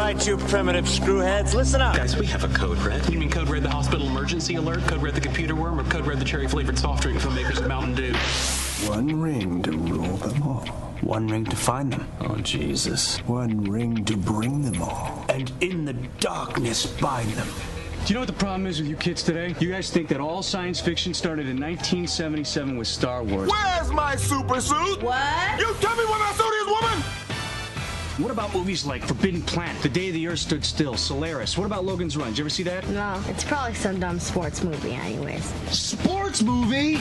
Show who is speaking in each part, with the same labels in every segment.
Speaker 1: right, you primitive screwheads, listen up.
Speaker 2: Guys, we have a code red. You mean code red the hospital emergency alert, code red the computer worm, or code red the cherry-flavored soft drink from makers of Mountain Dew?
Speaker 3: One ring to rule them all.
Speaker 1: One ring to find them.
Speaker 2: Oh, Jesus.
Speaker 3: One ring to bring them all.
Speaker 1: And in the darkness bind them.
Speaker 4: Do you know what the problem is with you kids today? You guys think that all science fiction started in 1977 with Star Wars.
Speaker 5: Where's my super suit?
Speaker 6: What?
Speaker 5: You tell me where my suit is, woman!
Speaker 4: What about movies like Forbidden Planet, The Day the Earth Stood Still, Solaris? What about Logan's Run? Did you ever see that?
Speaker 6: No, it's probably some dumb sports movie anyways.
Speaker 4: Sports movie?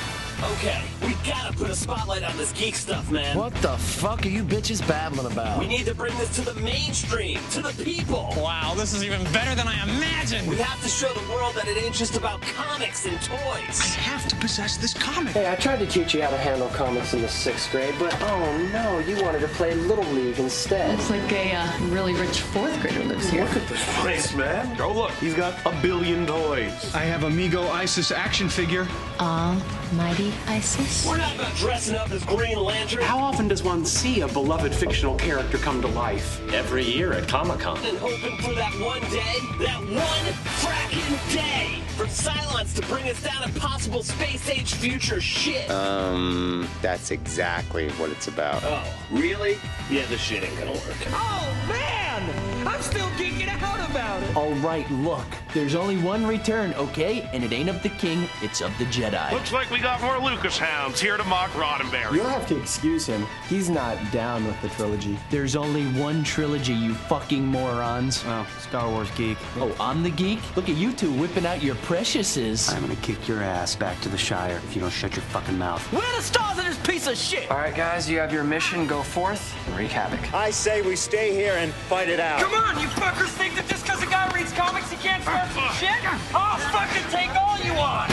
Speaker 7: Okay, we gotta put a spotlight on this geek stuff, man.
Speaker 1: What the fuck are you bitches babbling about?
Speaker 7: We need to bring this to the mainstream, to the people.
Speaker 8: Wow, this is even better than I imagined.
Speaker 7: We have to show the world that it ain't just about comics and toys.
Speaker 4: I have to possess this comic.
Speaker 9: Hey, I tried to teach you how to handle comics in the 6th grade, but oh no, you wanted to play Little League instead.
Speaker 10: Looks like a really rich 4th grader lives here.
Speaker 5: Look at this place, man. Oh, look, he's got a billion toys.
Speaker 4: I have Amigo Isis action figure.
Speaker 6: Almighty Isis?
Speaker 7: We're not about dressing up as Green Lantern.
Speaker 2: How often does one see a beloved fictional character come to life?
Speaker 1: Every year at Comic-Con.
Speaker 7: And hoping for that one day, that one fracking day, for Cylons to bring us down impossible space-age future shit.
Speaker 11: That's exactly what it's about.
Speaker 7: Oh, really? Yeah, this shit ain't gonna work.
Speaker 8: Oh, man! I'm still geeking out about it.
Speaker 12: All right, look. There's only one return, okay? And it ain't of the king, it's of the Jedi.
Speaker 5: Looks like we got more Lucas hounds here to mock Roddenberry.
Speaker 9: You'll have to excuse him. He's not down with the trilogy.
Speaker 12: There's only one trilogy, you fucking morons.
Speaker 1: Oh, Star Wars geek.
Speaker 12: Oh, I'm the geek? Look at you two whipping out your preciouses.
Speaker 1: I'm gonna kick your ass back to the Shire if you don't shut your fucking mouth.
Speaker 12: Where are the stars in this piece of shit?
Speaker 9: All right, guys, you have your mission. Go forth and wreak havoc.
Speaker 1: I say we stay here and fight it out.
Speaker 8: Come on, you fuckers think that just because a guy reads comics he can't start some shit? I'll fucking take all you want!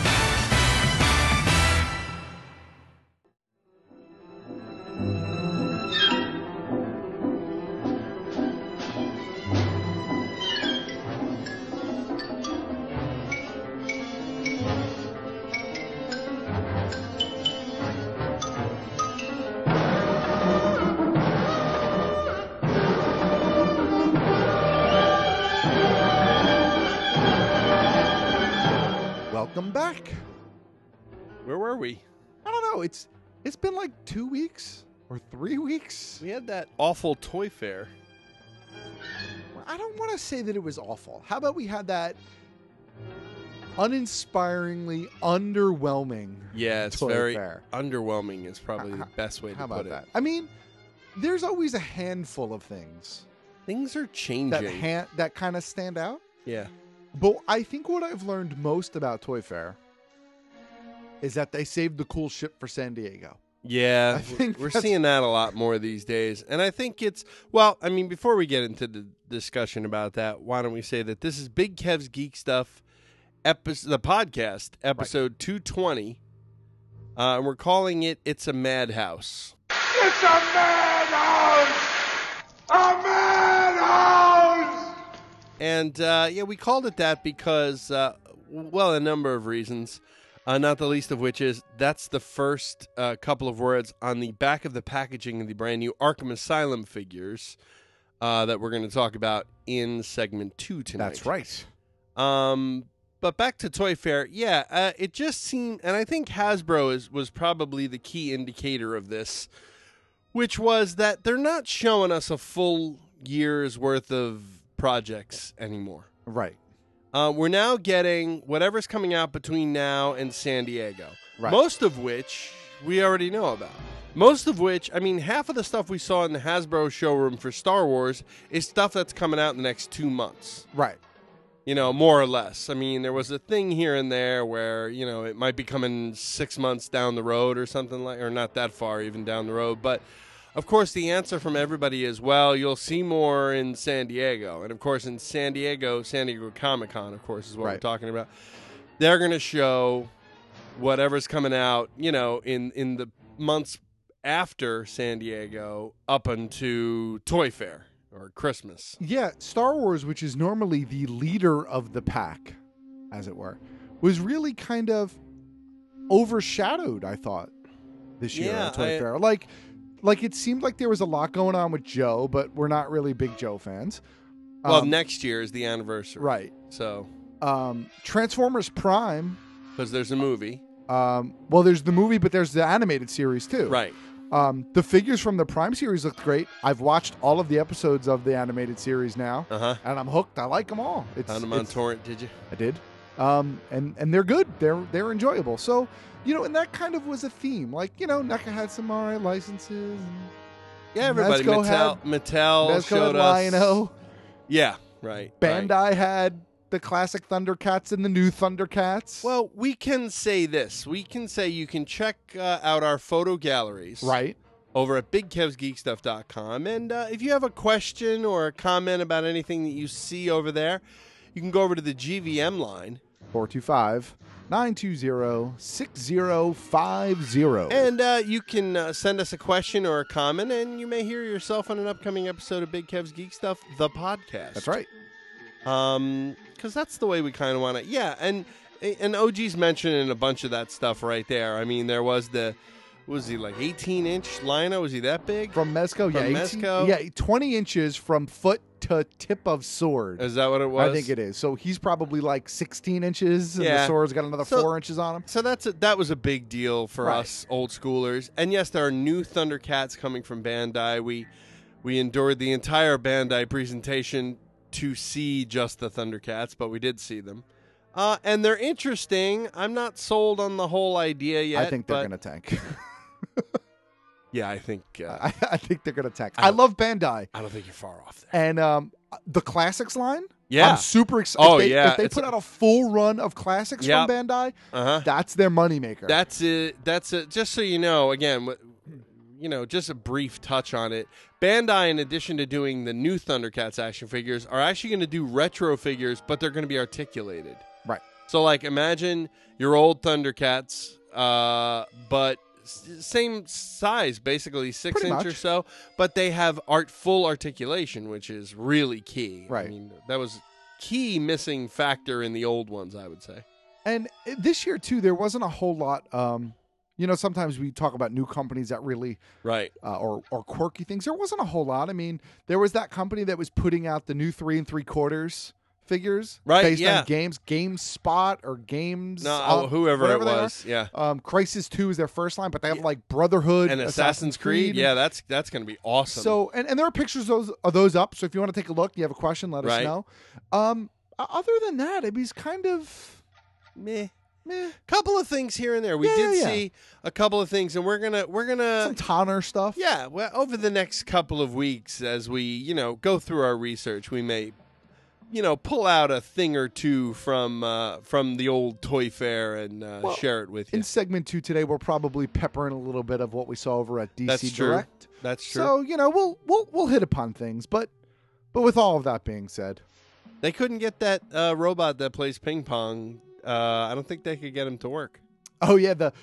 Speaker 13: Welcome back.
Speaker 14: Where were we?
Speaker 13: I don't know. It's been like 2 weeks or 3 weeks.
Speaker 14: We had that awful toy fair.
Speaker 13: I don't want to say that it was awful. How about we had that uninspiringly underwhelming
Speaker 14: Yeah, it's
Speaker 13: toy
Speaker 14: very
Speaker 13: fair.
Speaker 14: underwhelming is probably the best way to
Speaker 13: How
Speaker 14: put
Speaker 13: about
Speaker 14: it.
Speaker 13: that? I mean, there's always a handful of things
Speaker 14: Things are changing.
Speaker 13: that kind of stand out.
Speaker 14: Yeah.
Speaker 13: But I think what I've learned most about Toy Fair is that they saved the cool shit for San Diego.
Speaker 14: Yeah,
Speaker 13: I think
Speaker 14: we're seeing that a lot more these days. And I think it's, well, I mean, before we get into the discussion about that, why don't we say that this is Big Kev's Geek Stuff, the podcast, episode 220. And we're calling it It's a Madhouse.
Speaker 5: It's a madhouse! A madhouse!
Speaker 14: And, we called it that because, a number of reasons. Not the least of which is that's the first couple of words on the back of the packaging of the brand new Arkham Asylum figures that we're going to talk about in segment 2 tonight.
Speaker 13: That's right.
Speaker 14: But back to Toy Fair, it just seemed, and I think Hasbro was probably the key indicator of this, which was that they're not showing us a full year's worth of projects anymore.
Speaker 13: Right.
Speaker 14: We're now getting whatever's coming out between now and San Diego.
Speaker 13: Right.
Speaker 14: Most of which we already know about. Most of which, I mean, half of the stuff we saw in the Hasbro showroom for Star Wars is stuff that's coming out in the next 2 months.
Speaker 13: Right.
Speaker 14: You know, more or less. I mean, there was a thing here and there where, you know, it might be coming 6 months down the road or something like, or not that far even down the road. But, of course, the answer from everybody is, well, you'll see more in San Diego. And, of course, in San Diego Comic-Con, of course, is what we're talking about. They're going to show whatever's coming out, you know, in the months after San Diego up into Toy Fair or Christmas.
Speaker 13: Yeah, Star Wars, which is normally the leader of the pack, as it were, was really kind of overshadowed, I thought, this year at Toy Fair. Like like it seemed like there was a lot going on with Joe, but we're not really big Joe fans.
Speaker 14: Well, next year is the anniversary.
Speaker 13: Right.
Speaker 14: So.
Speaker 13: Transformers Prime.
Speaker 14: Because there's a movie.
Speaker 13: Well, there's the movie, but there's the animated series too.
Speaker 14: Right.
Speaker 13: The figures from the Prime series looked great. I've watched all of the episodes of the animated series now, and I'm hooked. I like them all.
Speaker 14: Found them on torrent, did you?
Speaker 13: I did. And they're good. They're enjoyable. So, and that kind of was a theme. Like, NECA had some RA licenses.
Speaker 14: Yeah, everybody.
Speaker 13: Mezco
Speaker 14: Mattel showed
Speaker 13: had Lion-O.
Speaker 14: Yeah, right.
Speaker 13: Bandai had the classic Thundercats and the new Thundercats.
Speaker 14: Well, we can say this. We can say you can check out our photo galleries.
Speaker 13: Right.
Speaker 14: Over at BigKevsGeekStuff.com. And if you have a question or a comment about anything that you see over there, you can go over to the GVM line.
Speaker 13: 425-920-6050.
Speaker 14: And you can send us a question or a comment, and you may hear yourself on an upcoming episode of Big Kev's Geek Stuff, the podcast.
Speaker 13: That's right.
Speaker 14: Because that's the way we kind of want to. Yeah, and OG's mentioning a bunch of that stuff right there. I mean, there was was he like 18-inch Lion-O? Was he that big?
Speaker 13: From Mezco,
Speaker 14: yeah.
Speaker 13: 18, yeah, 20 inches from foot to tip of sword.
Speaker 14: Is that what it was?
Speaker 13: I think it is. So he's probably like 16 inches, and the sword's got another 4 inches on him.
Speaker 14: So that was a big deal for us old schoolers. And yes, there are new Thundercats coming from Bandai. We endured the entire Bandai presentation to see just the Thundercats, but we did see them. And they're interesting. I'm not sold on the whole idea yet.
Speaker 13: I think they're going to tank.
Speaker 14: Yeah, I think...
Speaker 13: I think they're going to tank. I love Bandai.
Speaker 14: I don't think you're far off there.
Speaker 13: And the Classics line?
Speaker 14: Yeah.
Speaker 13: I'm super excited.
Speaker 14: Oh,
Speaker 13: If they put out a full run of Classics from Bandai, that's their moneymaker.
Speaker 14: That's it. Just so you know, again... just a brief touch on it. Bandai, in addition to doing the new Thundercats action figures, are actually going to do retro figures, but they're going to be articulated.
Speaker 13: Right.
Speaker 14: So, like, imagine your old Thundercats, but same size, basically 6 inch or so, but they have full articulation, which is really key.
Speaker 13: Right.
Speaker 14: I mean, that was key missing factor in the old ones, I would say.
Speaker 13: And this year, too, there wasn't a whole lot... sometimes we talk about new companies that really, or quirky things. There wasn't a whole lot. I mean, there was that company that was putting out the new 3 3/4 figures, based on games, GameSpot or Games.
Speaker 14: No, whoever it was,
Speaker 13: Crysis 2 is their first line, but they have like Brotherhood
Speaker 14: and Assassin's Creed. Yeah, that's going to be awesome.
Speaker 13: So, and there are pictures of those up. So if you want to take a look, you have a question, let us know. Other than that, it was kind of
Speaker 14: meh. Couple of things here and there. We did see a couple of things, and we're gonna
Speaker 13: some Tonner stuff.
Speaker 14: Yeah, well, over the next couple of weeks, as we go through our research, we may pull out a thing or two from the old Toy Fair and share it with you.
Speaker 13: In segment 2 today, we're probably peppering a little bit of what we saw over at DC
Speaker 14: That's
Speaker 13: Direct.
Speaker 14: True. That's true.
Speaker 13: So we'll hit upon things, but with all of that being said,
Speaker 14: they couldn't get that robot that plays ping pong. I don't think they could get him to work.
Speaker 13: Oh yeah, the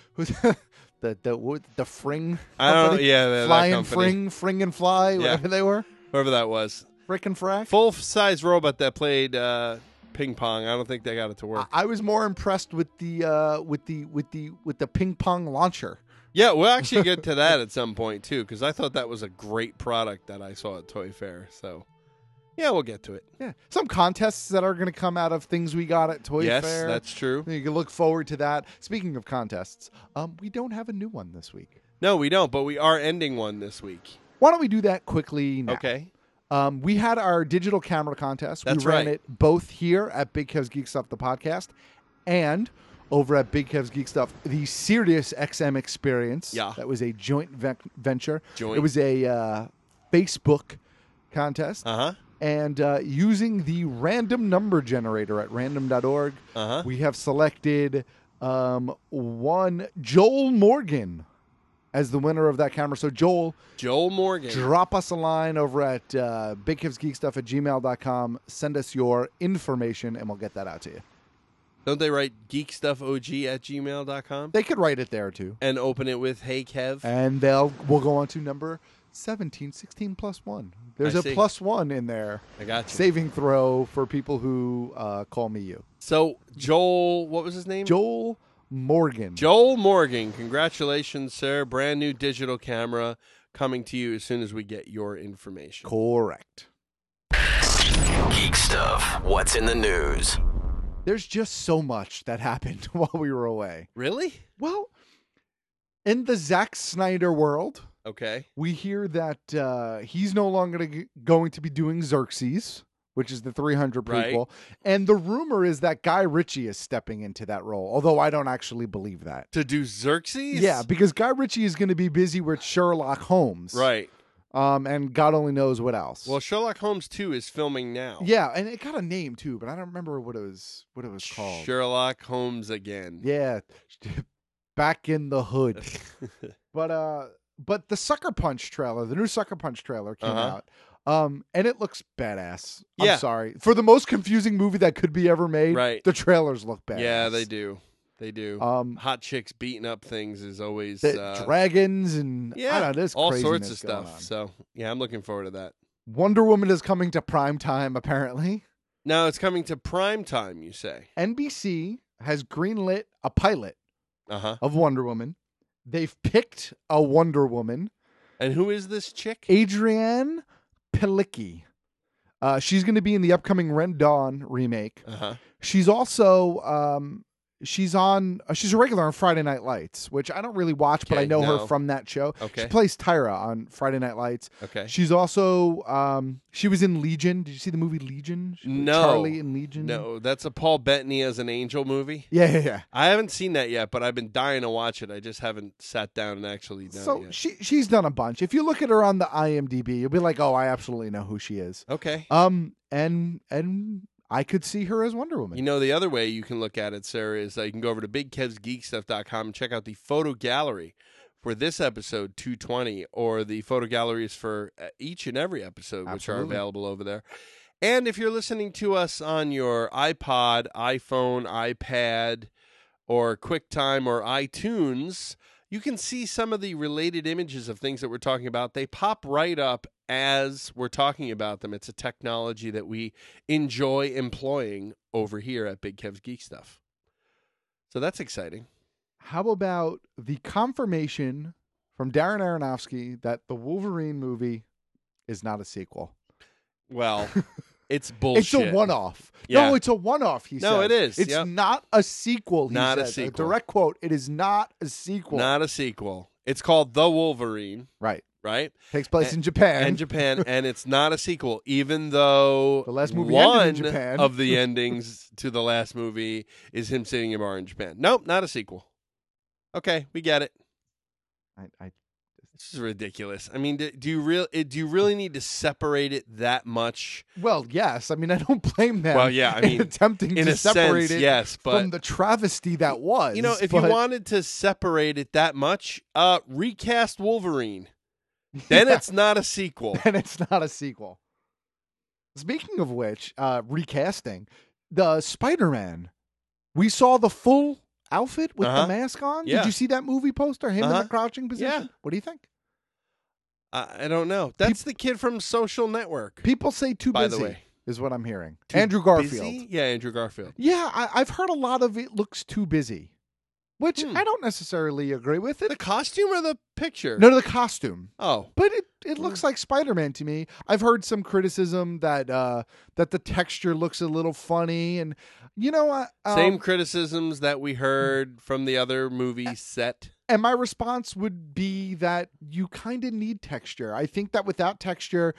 Speaker 13: Fring.
Speaker 14: I don't. Yeah,
Speaker 13: Flying Fring and Fly, whatever they were.
Speaker 14: Whoever that was.
Speaker 13: Frick and Frack.
Speaker 14: Full size robot that played ping pong. I don't think they got it to work.
Speaker 13: I was more impressed with the ping pong launcher.
Speaker 14: Yeah, we'll actually get to that at some point too, because I thought that was a great product that I saw at Toy Fair. So. Yeah, we'll get to it.
Speaker 13: Yeah, some contests that are going to come out of things we got at Toy Fair.
Speaker 14: Yes, that's true.
Speaker 13: You can look forward to that. Speaking of contests, we don't have a new one this week.
Speaker 14: No, we don't, but we are ending one this week.
Speaker 13: Why don't we do that quickly now?
Speaker 14: Okay.
Speaker 13: We had our digital camera contest.
Speaker 14: That's
Speaker 13: we ran it both here at Big Kev's Geek Stuff, the podcast, and over at Big Kev's Geek Stuff, the Sirius XM experience.
Speaker 14: Yeah.
Speaker 13: That was a joint venture.
Speaker 14: Joint.
Speaker 13: It was a Facebook contest.
Speaker 14: Uh-huh.
Speaker 13: And using the random number generator at random.org, we have selected one Joel Morgan as the winner of that camera. So Joel
Speaker 14: Morgan,
Speaker 13: drop us a line over at bigkevsgeekstuff@gmail.com. Send us your information, and we'll get that out to you.
Speaker 14: Don't they write geekstuffog@gmail.com?
Speaker 13: They could write it there, too.
Speaker 14: And open it with, hey, Kev.
Speaker 13: And we'll go on to number 17, 16 plus 1. There's a plus 1 in there.
Speaker 14: I got you.
Speaker 13: Saving throw for people who call me you.
Speaker 14: So, Joel, what was his name?
Speaker 13: Joel Morgan.
Speaker 14: Joel Morgan. Congratulations, sir. Brand new digital camera. coming to you as soon as we get your information.
Speaker 13: Correct.
Speaker 15: Geek stuff. What's in the news?
Speaker 13: There's just so much that happened while we were away.
Speaker 14: Really?
Speaker 13: Well, in the Zack Snyder world,
Speaker 14: okay,
Speaker 13: we hear that he's no longer going to be doing Xerxes, which is the 300 prequel.
Speaker 14: Right.
Speaker 13: And the rumor is that Guy Ritchie is stepping into that role, although I don't actually believe that.
Speaker 14: To do Xerxes?
Speaker 13: Yeah, because Guy Ritchie is going to be busy with Sherlock Holmes.
Speaker 14: Right.
Speaker 13: And God only knows what else.
Speaker 14: Well, Sherlock Holmes 2 is filming now.
Speaker 13: Yeah, and it got a name too, but I don't remember what it was called.
Speaker 14: Sherlock Holmes again.
Speaker 13: Yeah. Back in the hood. But the Sucker Punch trailer, the new Sucker Punch trailer came out. And it looks badass.
Speaker 14: Yeah.
Speaker 13: I'm sorry. For the most confusing movie that could be ever made,
Speaker 14: right,
Speaker 13: the trailers look badass.
Speaker 14: Yeah, they do. They do. Hot chicks beating up things is always
Speaker 13: dragons and
Speaker 14: yeah,
Speaker 13: I don't know, there's
Speaker 14: all
Speaker 13: craziness
Speaker 14: sorts of
Speaker 13: going
Speaker 14: stuff.
Speaker 13: on.
Speaker 14: So yeah, I'm looking forward to that.
Speaker 13: Wonder Woman is coming to prime time, apparently.
Speaker 14: No, it's coming to prime time, you say.
Speaker 13: NBC has greenlit a pilot of Wonder Woman. They've picked a Wonder Woman.
Speaker 14: And who is this chick?
Speaker 13: Adrienne Palicki. She's going to be in the upcoming Red Dawn remake. She's also she's a regular on Friday Night Lights, which I don't really watch, but I know her from that show.
Speaker 14: Okay.
Speaker 13: She plays Tyra on Friday Night Lights.
Speaker 14: Okay.
Speaker 13: She's also she was in Legion. Did you see the movie Legion?
Speaker 14: No.
Speaker 13: Charlie in Legion.
Speaker 14: No, that's a Paul Bettany as an angel movie.
Speaker 13: Yeah.
Speaker 14: I haven't seen that yet, but I've been dying to watch it. I just haven't sat down and actually done it yet.
Speaker 13: She's done a bunch. If you look at her on the IMDb, you'll be like, "Oh, I absolutely know who she is."
Speaker 14: Okay.
Speaker 13: And I could see her as Wonder Woman.
Speaker 14: You know, the other way you can look at it, sir, is you can go over to BigKevsGeekStuff.com and check out the photo gallery for this episode 220, or the photo galleries for each and every episode, which are available over there. And if you're listening to us on your iPod, iPhone, iPad, or QuickTime, or iTunes, you can see some of the related images of things that we're talking about. They pop right up as we're talking about them. It's a technology that we enjoy employing over here at Big Kev's Geek Stuff. So that's exciting.
Speaker 13: How about the confirmation from Darren Aronofsky that the Wolverine movie is not a sequel?
Speaker 14: Well, it's bullshit.
Speaker 13: It's a one-off.
Speaker 14: Yeah.
Speaker 13: No, it's a one-off, he said.
Speaker 14: No, it is.
Speaker 13: It's not a sequel, he
Speaker 14: Not
Speaker 13: said.
Speaker 14: a sequel.
Speaker 13: Direct quote, it is not a sequel.
Speaker 14: Not a sequel. It's called The Wolverine.
Speaker 13: Right.
Speaker 14: Takes
Speaker 13: place in Japan.
Speaker 14: And it's not a sequel, even though
Speaker 13: the last movie ended in
Speaker 14: one
Speaker 13: Japan.
Speaker 14: of the endings to the last movie is him sitting in a bar in Japan. Nope, not a sequel. Okay, we get it. This is ridiculous. I mean, do you really need to separate it that much?
Speaker 13: Well, yes. I mean, I don't blame them.
Speaker 14: Well, yeah. I mean,
Speaker 13: attempting
Speaker 14: in
Speaker 13: to
Speaker 14: a
Speaker 13: separate
Speaker 14: sense,
Speaker 13: it
Speaker 14: yes, but
Speaker 13: from the travesty that was.
Speaker 14: You know, if you wanted to separate it that much, recast Wolverine. Then it's not a sequel.
Speaker 13: Then it's not a sequel. Speaking of which, recasting the Spider-Man, we saw the full outfit with the mask on.
Speaker 14: Yeah.
Speaker 13: Did you see that movie poster? Him in the crouching position.
Speaker 14: Yeah.
Speaker 13: What do you think?
Speaker 14: I don't know. That's the kid from Social Network.
Speaker 13: People say too
Speaker 14: By
Speaker 13: busy.
Speaker 14: the way,
Speaker 13: is what I'm hearing.
Speaker 14: Too
Speaker 13: Andrew Garfield.
Speaker 14: busy? Yeah, Andrew Garfield.
Speaker 13: Yeah, I've heard a lot of it looks too busy, which I don't necessarily agree with it.
Speaker 14: The costume or the picture?
Speaker 13: No, the costume.
Speaker 14: Oh,
Speaker 13: but it looks like Spider-Man to me. I've heard some criticism that that the texture looks a little funny, and you know what?
Speaker 14: Same criticisms that we heard from the other movie set.
Speaker 13: And my response would be that you kind of need texture. I think that without texture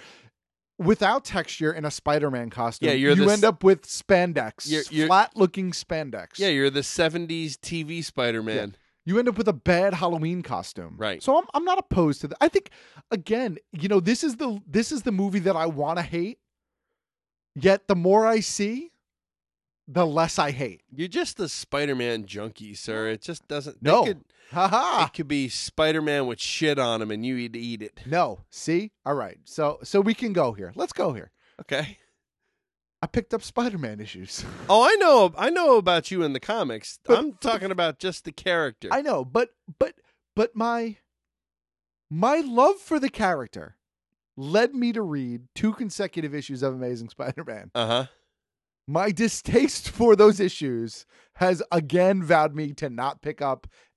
Speaker 13: in a Spider-Man costume, you end up with spandex, flat-looking spandex.
Speaker 14: Yeah, you're the 70s TV Spider-Man.
Speaker 13: Yeah. You end up with a bad Halloween costume.
Speaker 14: Right.
Speaker 13: So I'm not opposed to that. I think, again, you know, this is the movie that I want to hate, yet the more I see, the less I hate.
Speaker 14: You're just the Spider-Man junkie, sir. It just doesn't...
Speaker 13: No.
Speaker 14: It could be Spider-Man with shit on him and you'd eat it.
Speaker 13: No. See? All right. So we can go here. Let's go here.
Speaker 14: Okay.
Speaker 13: I picked up Spider-Man issues.
Speaker 14: Oh, I know about you in the comics. I'm talking about just the character.
Speaker 13: I know, but my love for the character led me to read 2 consecutive issues of Amazing Spider-Man.
Speaker 14: Uh-huh.
Speaker 13: My distaste for those issues has again vowed me to not pick up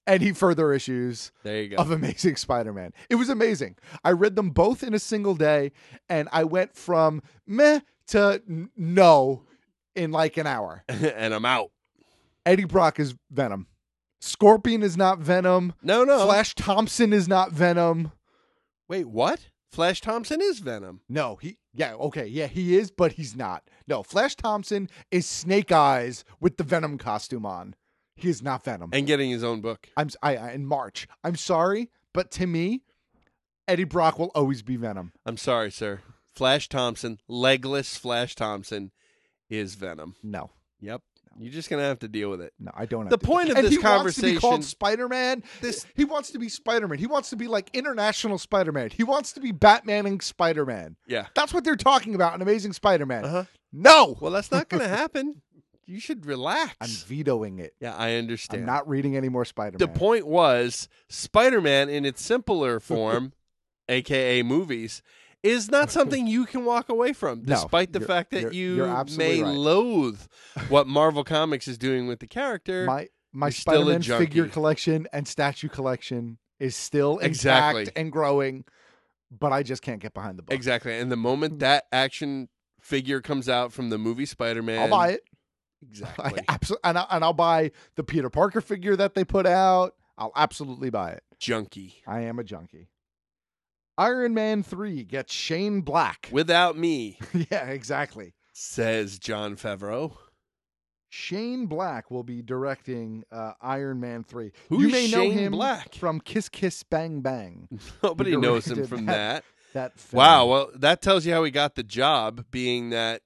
Speaker 13: any further issues
Speaker 14: There you go.
Speaker 13: of Amazing Spider-Man. It was amazing. I read them both in a single day, and I went from meh to no in like an hour.
Speaker 14: And I'm out.
Speaker 13: Eddie Brock is Venom. Scorpion is not Venom.
Speaker 14: No.
Speaker 13: Flash Thompson is not Venom.
Speaker 14: Wait, what? Flash Thompson is Venom.
Speaker 13: No, he is, but he's not. No, Flash Thompson is Snake Eyes with the Venom costume on. He is not Venom.
Speaker 14: And getting his own book.
Speaker 13: In March. I'm sorry, but to me, Eddie Brock will always be Venom.
Speaker 14: I'm sorry, sir. Flash Thompson, legless Flash Thompson, is Venom.
Speaker 13: No.
Speaker 14: Yep. You're just going to have to deal with it.
Speaker 13: No, I don't have
Speaker 14: The
Speaker 13: to.
Speaker 14: point of
Speaker 13: And
Speaker 14: this
Speaker 13: he
Speaker 14: conversation...
Speaker 13: wants to be called Spider-Man. He wants to be Spider-Man. He wants to be like international Spider-Man. He wants to be Batmaning Spider-Man.
Speaker 14: Yeah.
Speaker 13: That's what they're talking about in Amazing Spider-Man. No!
Speaker 14: Well, that's not going to happen. You should relax.
Speaker 13: I'm vetoing it.
Speaker 14: Yeah, I understand.
Speaker 13: I'm not reading any more Spider-Man.
Speaker 14: The point was, Spider-Man in its simpler form, a.k.a. movies, is not something you can walk away from, despite the fact that
Speaker 13: you're
Speaker 14: you
Speaker 13: absolutely
Speaker 14: may
Speaker 13: right.
Speaker 14: loathe what Marvel Comics is doing with the character.
Speaker 13: My
Speaker 14: still a
Speaker 13: Spider-Man
Speaker 14: junkie.
Speaker 13: figure collection and statue collection is still intact
Speaker 14: Exactly.
Speaker 13: and growing, but I just can't get behind the book.
Speaker 14: Exactly. And the moment that action figure comes out from the movie Spider-Man...
Speaker 13: I'll buy it.
Speaker 14: Exactly.
Speaker 13: And I'll buy the Peter Parker figure that they put out. I'll absolutely buy it.
Speaker 14: Junkie.
Speaker 13: I am a junkie. Iron Man 3 gets Shane Black.
Speaker 14: Without me.
Speaker 13: Yeah, exactly.
Speaker 14: Says Jon Favreau.
Speaker 13: Shane Black will be directing Iron Man 3.
Speaker 14: Who's
Speaker 13: you may know
Speaker 14: Shane
Speaker 13: him
Speaker 14: Black?
Speaker 13: from Kiss Kiss Bang Bang.
Speaker 14: Nobody
Speaker 13: He
Speaker 14: knows him
Speaker 13: directed
Speaker 14: from that.
Speaker 13: That film.
Speaker 14: Wow. Well, that tells you how he got the job, being that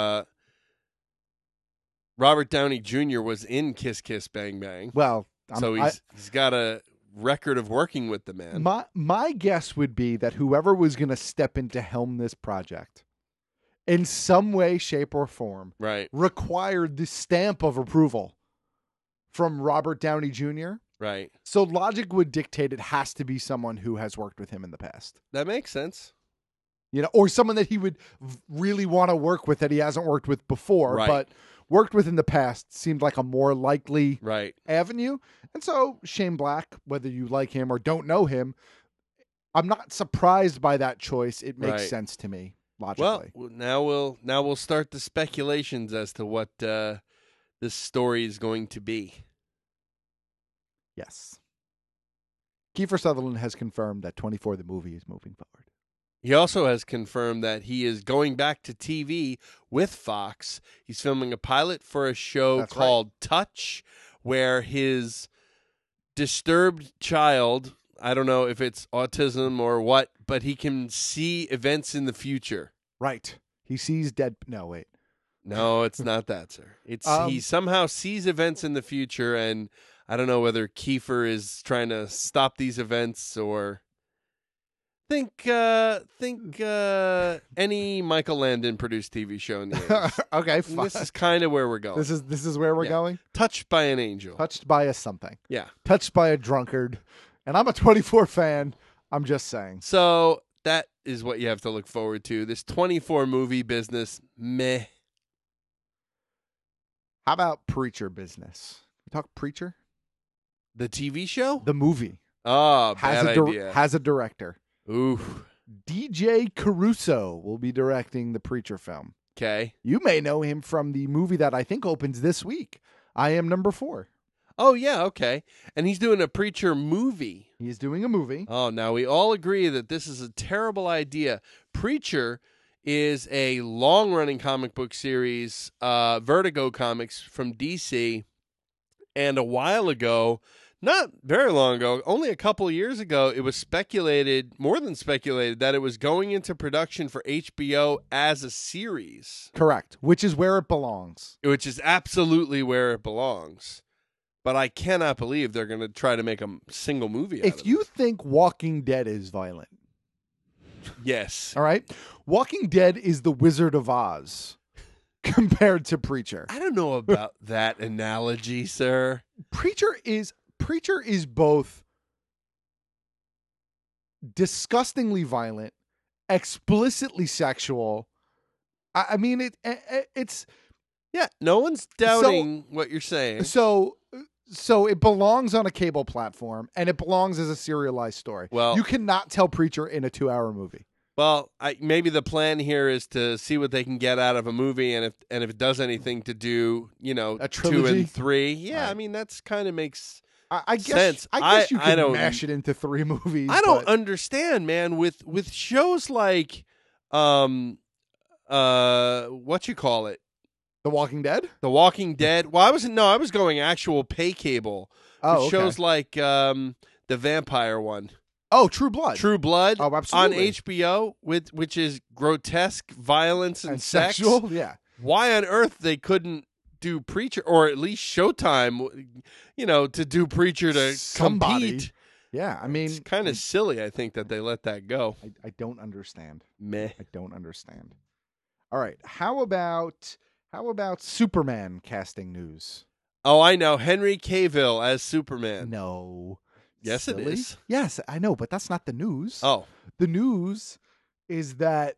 Speaker 14: Robert Downey Jr. was in Kiss Kiss Bang Bang.
Speaker 13: Well,
Speaker 14: so he's got a record of working with the man.
Speaker 13: My guess would be that whoever was going to step in to helm this project in some way, shape, or form required the stamp of approval from Robert Downey Jr.
Speaker 14: Right.
Speaker 13: So logic would dictate it has to be someone who has worked with him in the past.
Speaker 14: That makes sense.
Speaker 13: You know, or someone that he would really want to work with that he hasn't worked with before, but worked with in the past seemed like a more likely avenue. And so Shane Black, whether you like him or don't know him, I'm not surprised by that choice. It makes sense to me logically.
Speaker 14: Well, now we'll start the speculations as to what this story is going to be.
Speaker 13: Yes. Kiefer Sutherland has confirmed that 24 the movie is moving forward.
Speaker 14: He also has confirmed that he is going back to TV with Fox. He's filming a pilot for a show called Touch, where his disturbed child, I don't know if it's autism or what, but he can see events in the future.
Speaker 13: Right. He sees dead... No, wait.
Speaker 14: No, it's not that, sir. It's he somehow sees events in the future, and I don't know whether Kiefer is trying to stop these events or... Think any Michael Landon produced TV show in the 80s.
Speaker 13: Okay, fine.
Speaker 14: This is kind of where we're going.
Speaker 13: This is where we're going?
Speaker 14: Touched by an angel.
Speaker 13: Touched by a something.
Speaker 14: Yeah.
Speaker 13: Touched by a drunkard. And I'm a 24 fan. I'm just saying.
Speaker 14: So that is what you have to look forward to. This 24 movie business, meh.
Speaker 13: How about Preacher business? We talk Preacher?
Speaker 14: The TV show?
Speaker 13: The movie.
Speaker 14: Oh, bad idea.
Speaker 13: Has a director.
Speaker 14: Ooh.
Speaker 13: DJ Caruso will be directing the Preacher film.
Speaker 14: Okay.
Speaker 13: You may know him from the movie that I think opens this week. I Am Number 4.
Speaker 14: Oh, yeah, okay. And he's doing a Preacher movie.
Speaker 13: He's doing a movie.
Speaker 14: Oh, now we all agree that this is a terrible idea. Preacher is a long-running comic book series, Vertigo Comics from DC. And a while ago, not very long ago, only a couple of years ago, it was speculated, more than speculated, that it was going into production for HBO as a series.
Speaker 13: Correct, which is where it belongs.
Speaker 14: Which is absolutely where it belongs. But I cannot believe they're going to try to make a single movie out of it.
Speaker 13: If you think Walking Dead is violent.
Speaker 14: Yes.
Speaker 13: All right? Walking Dead is the Wizard of Oz compared to Preacher.
Speaker 14: I don't know about that analogy, sir.
Speaker 13: Preacher is both disgustingly violent, explicitly sexual. I mean, it's
Speaker 14: yeah. No one's doubting what you're saying.
Speaker 13: So So it belongs on a cable platform, and it belongs as a serialized story.
Speaker 14: Well,
Speaker 13: you cannot tell Preacher in a 2-hour movie.
Speaker 14: Well, maybe the plan here is to see what they can get out of a movie, and if it does anything to do,
Speaker 13: a
Speaker 14: 2 and 3. Yeah, right. I mean that's kind of makes
Speaker 13: I guess,
Speaker 14: sense.
Speaker 13: I guess you can mash it into 3 movies.
Speaker 14: I don't understand, man. With shows like, what you call it?
Speaker 13: The Walking Dead?
Speaker 14: The Walking Dead. Well, I was going actual pay cable.
Speaker 13: Oh, okay.
Speaker 14: Shows like the vampire one.
Speaker 13: Oh, True Blood.
Speaker 14: True Blood.
Speaker 13: Oh, absolutely.
Speaker 14: On HBO, which is grotesque violence and sex.
Speaker 13: Sexual, yeah.
Speaker 14: Why on earth they couldn't do Preacher, or at least Showtime, to do Preacher to compete?
Speaker 13: Yeah, I mean,
Speaker 14: it's kind of silly. I think that they let that go.
Speaker 13: I don't understand.
Speaker 14: Meh.
Speaker 13: I don't understand. All right, how about Superman casting news?
Speaker 14: Oh, I know. Henry Cavill as Superman.
Speaker 13: No.
Speaker 14: Yes,
Speaker 13: Silly?
Speaker 14: it is.
Speaker 13: Yes, I know, but that's not the news.
Speaker 14: Oh.
Speaker 13: The news is that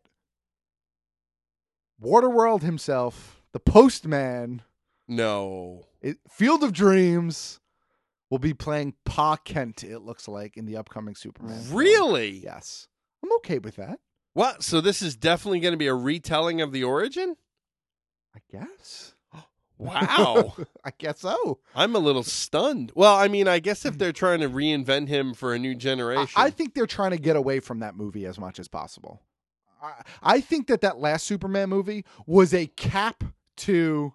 Speaker 13: Waterworld himself, the Postman, Field of Dreams, will be playing Pa Kent, it looks like, in the upcoming Superman film.
Speaker 14: Really?
Speaker 13: Yes. I'm okay with that.
Speaker 14: What? So this is definitely going to be a retelling of the origin?
Speaker 13: I guess.
Speaker 14: Wow.
Speaker 13: I guess so.
Speaker 14: I'm a little stunned. Well, I mean, I guess if they're trying to reinvent him for a new generation.
Speaker 13: I think they're trying to get away from that movie as much as possible. I think that last Superman movie was a cap to,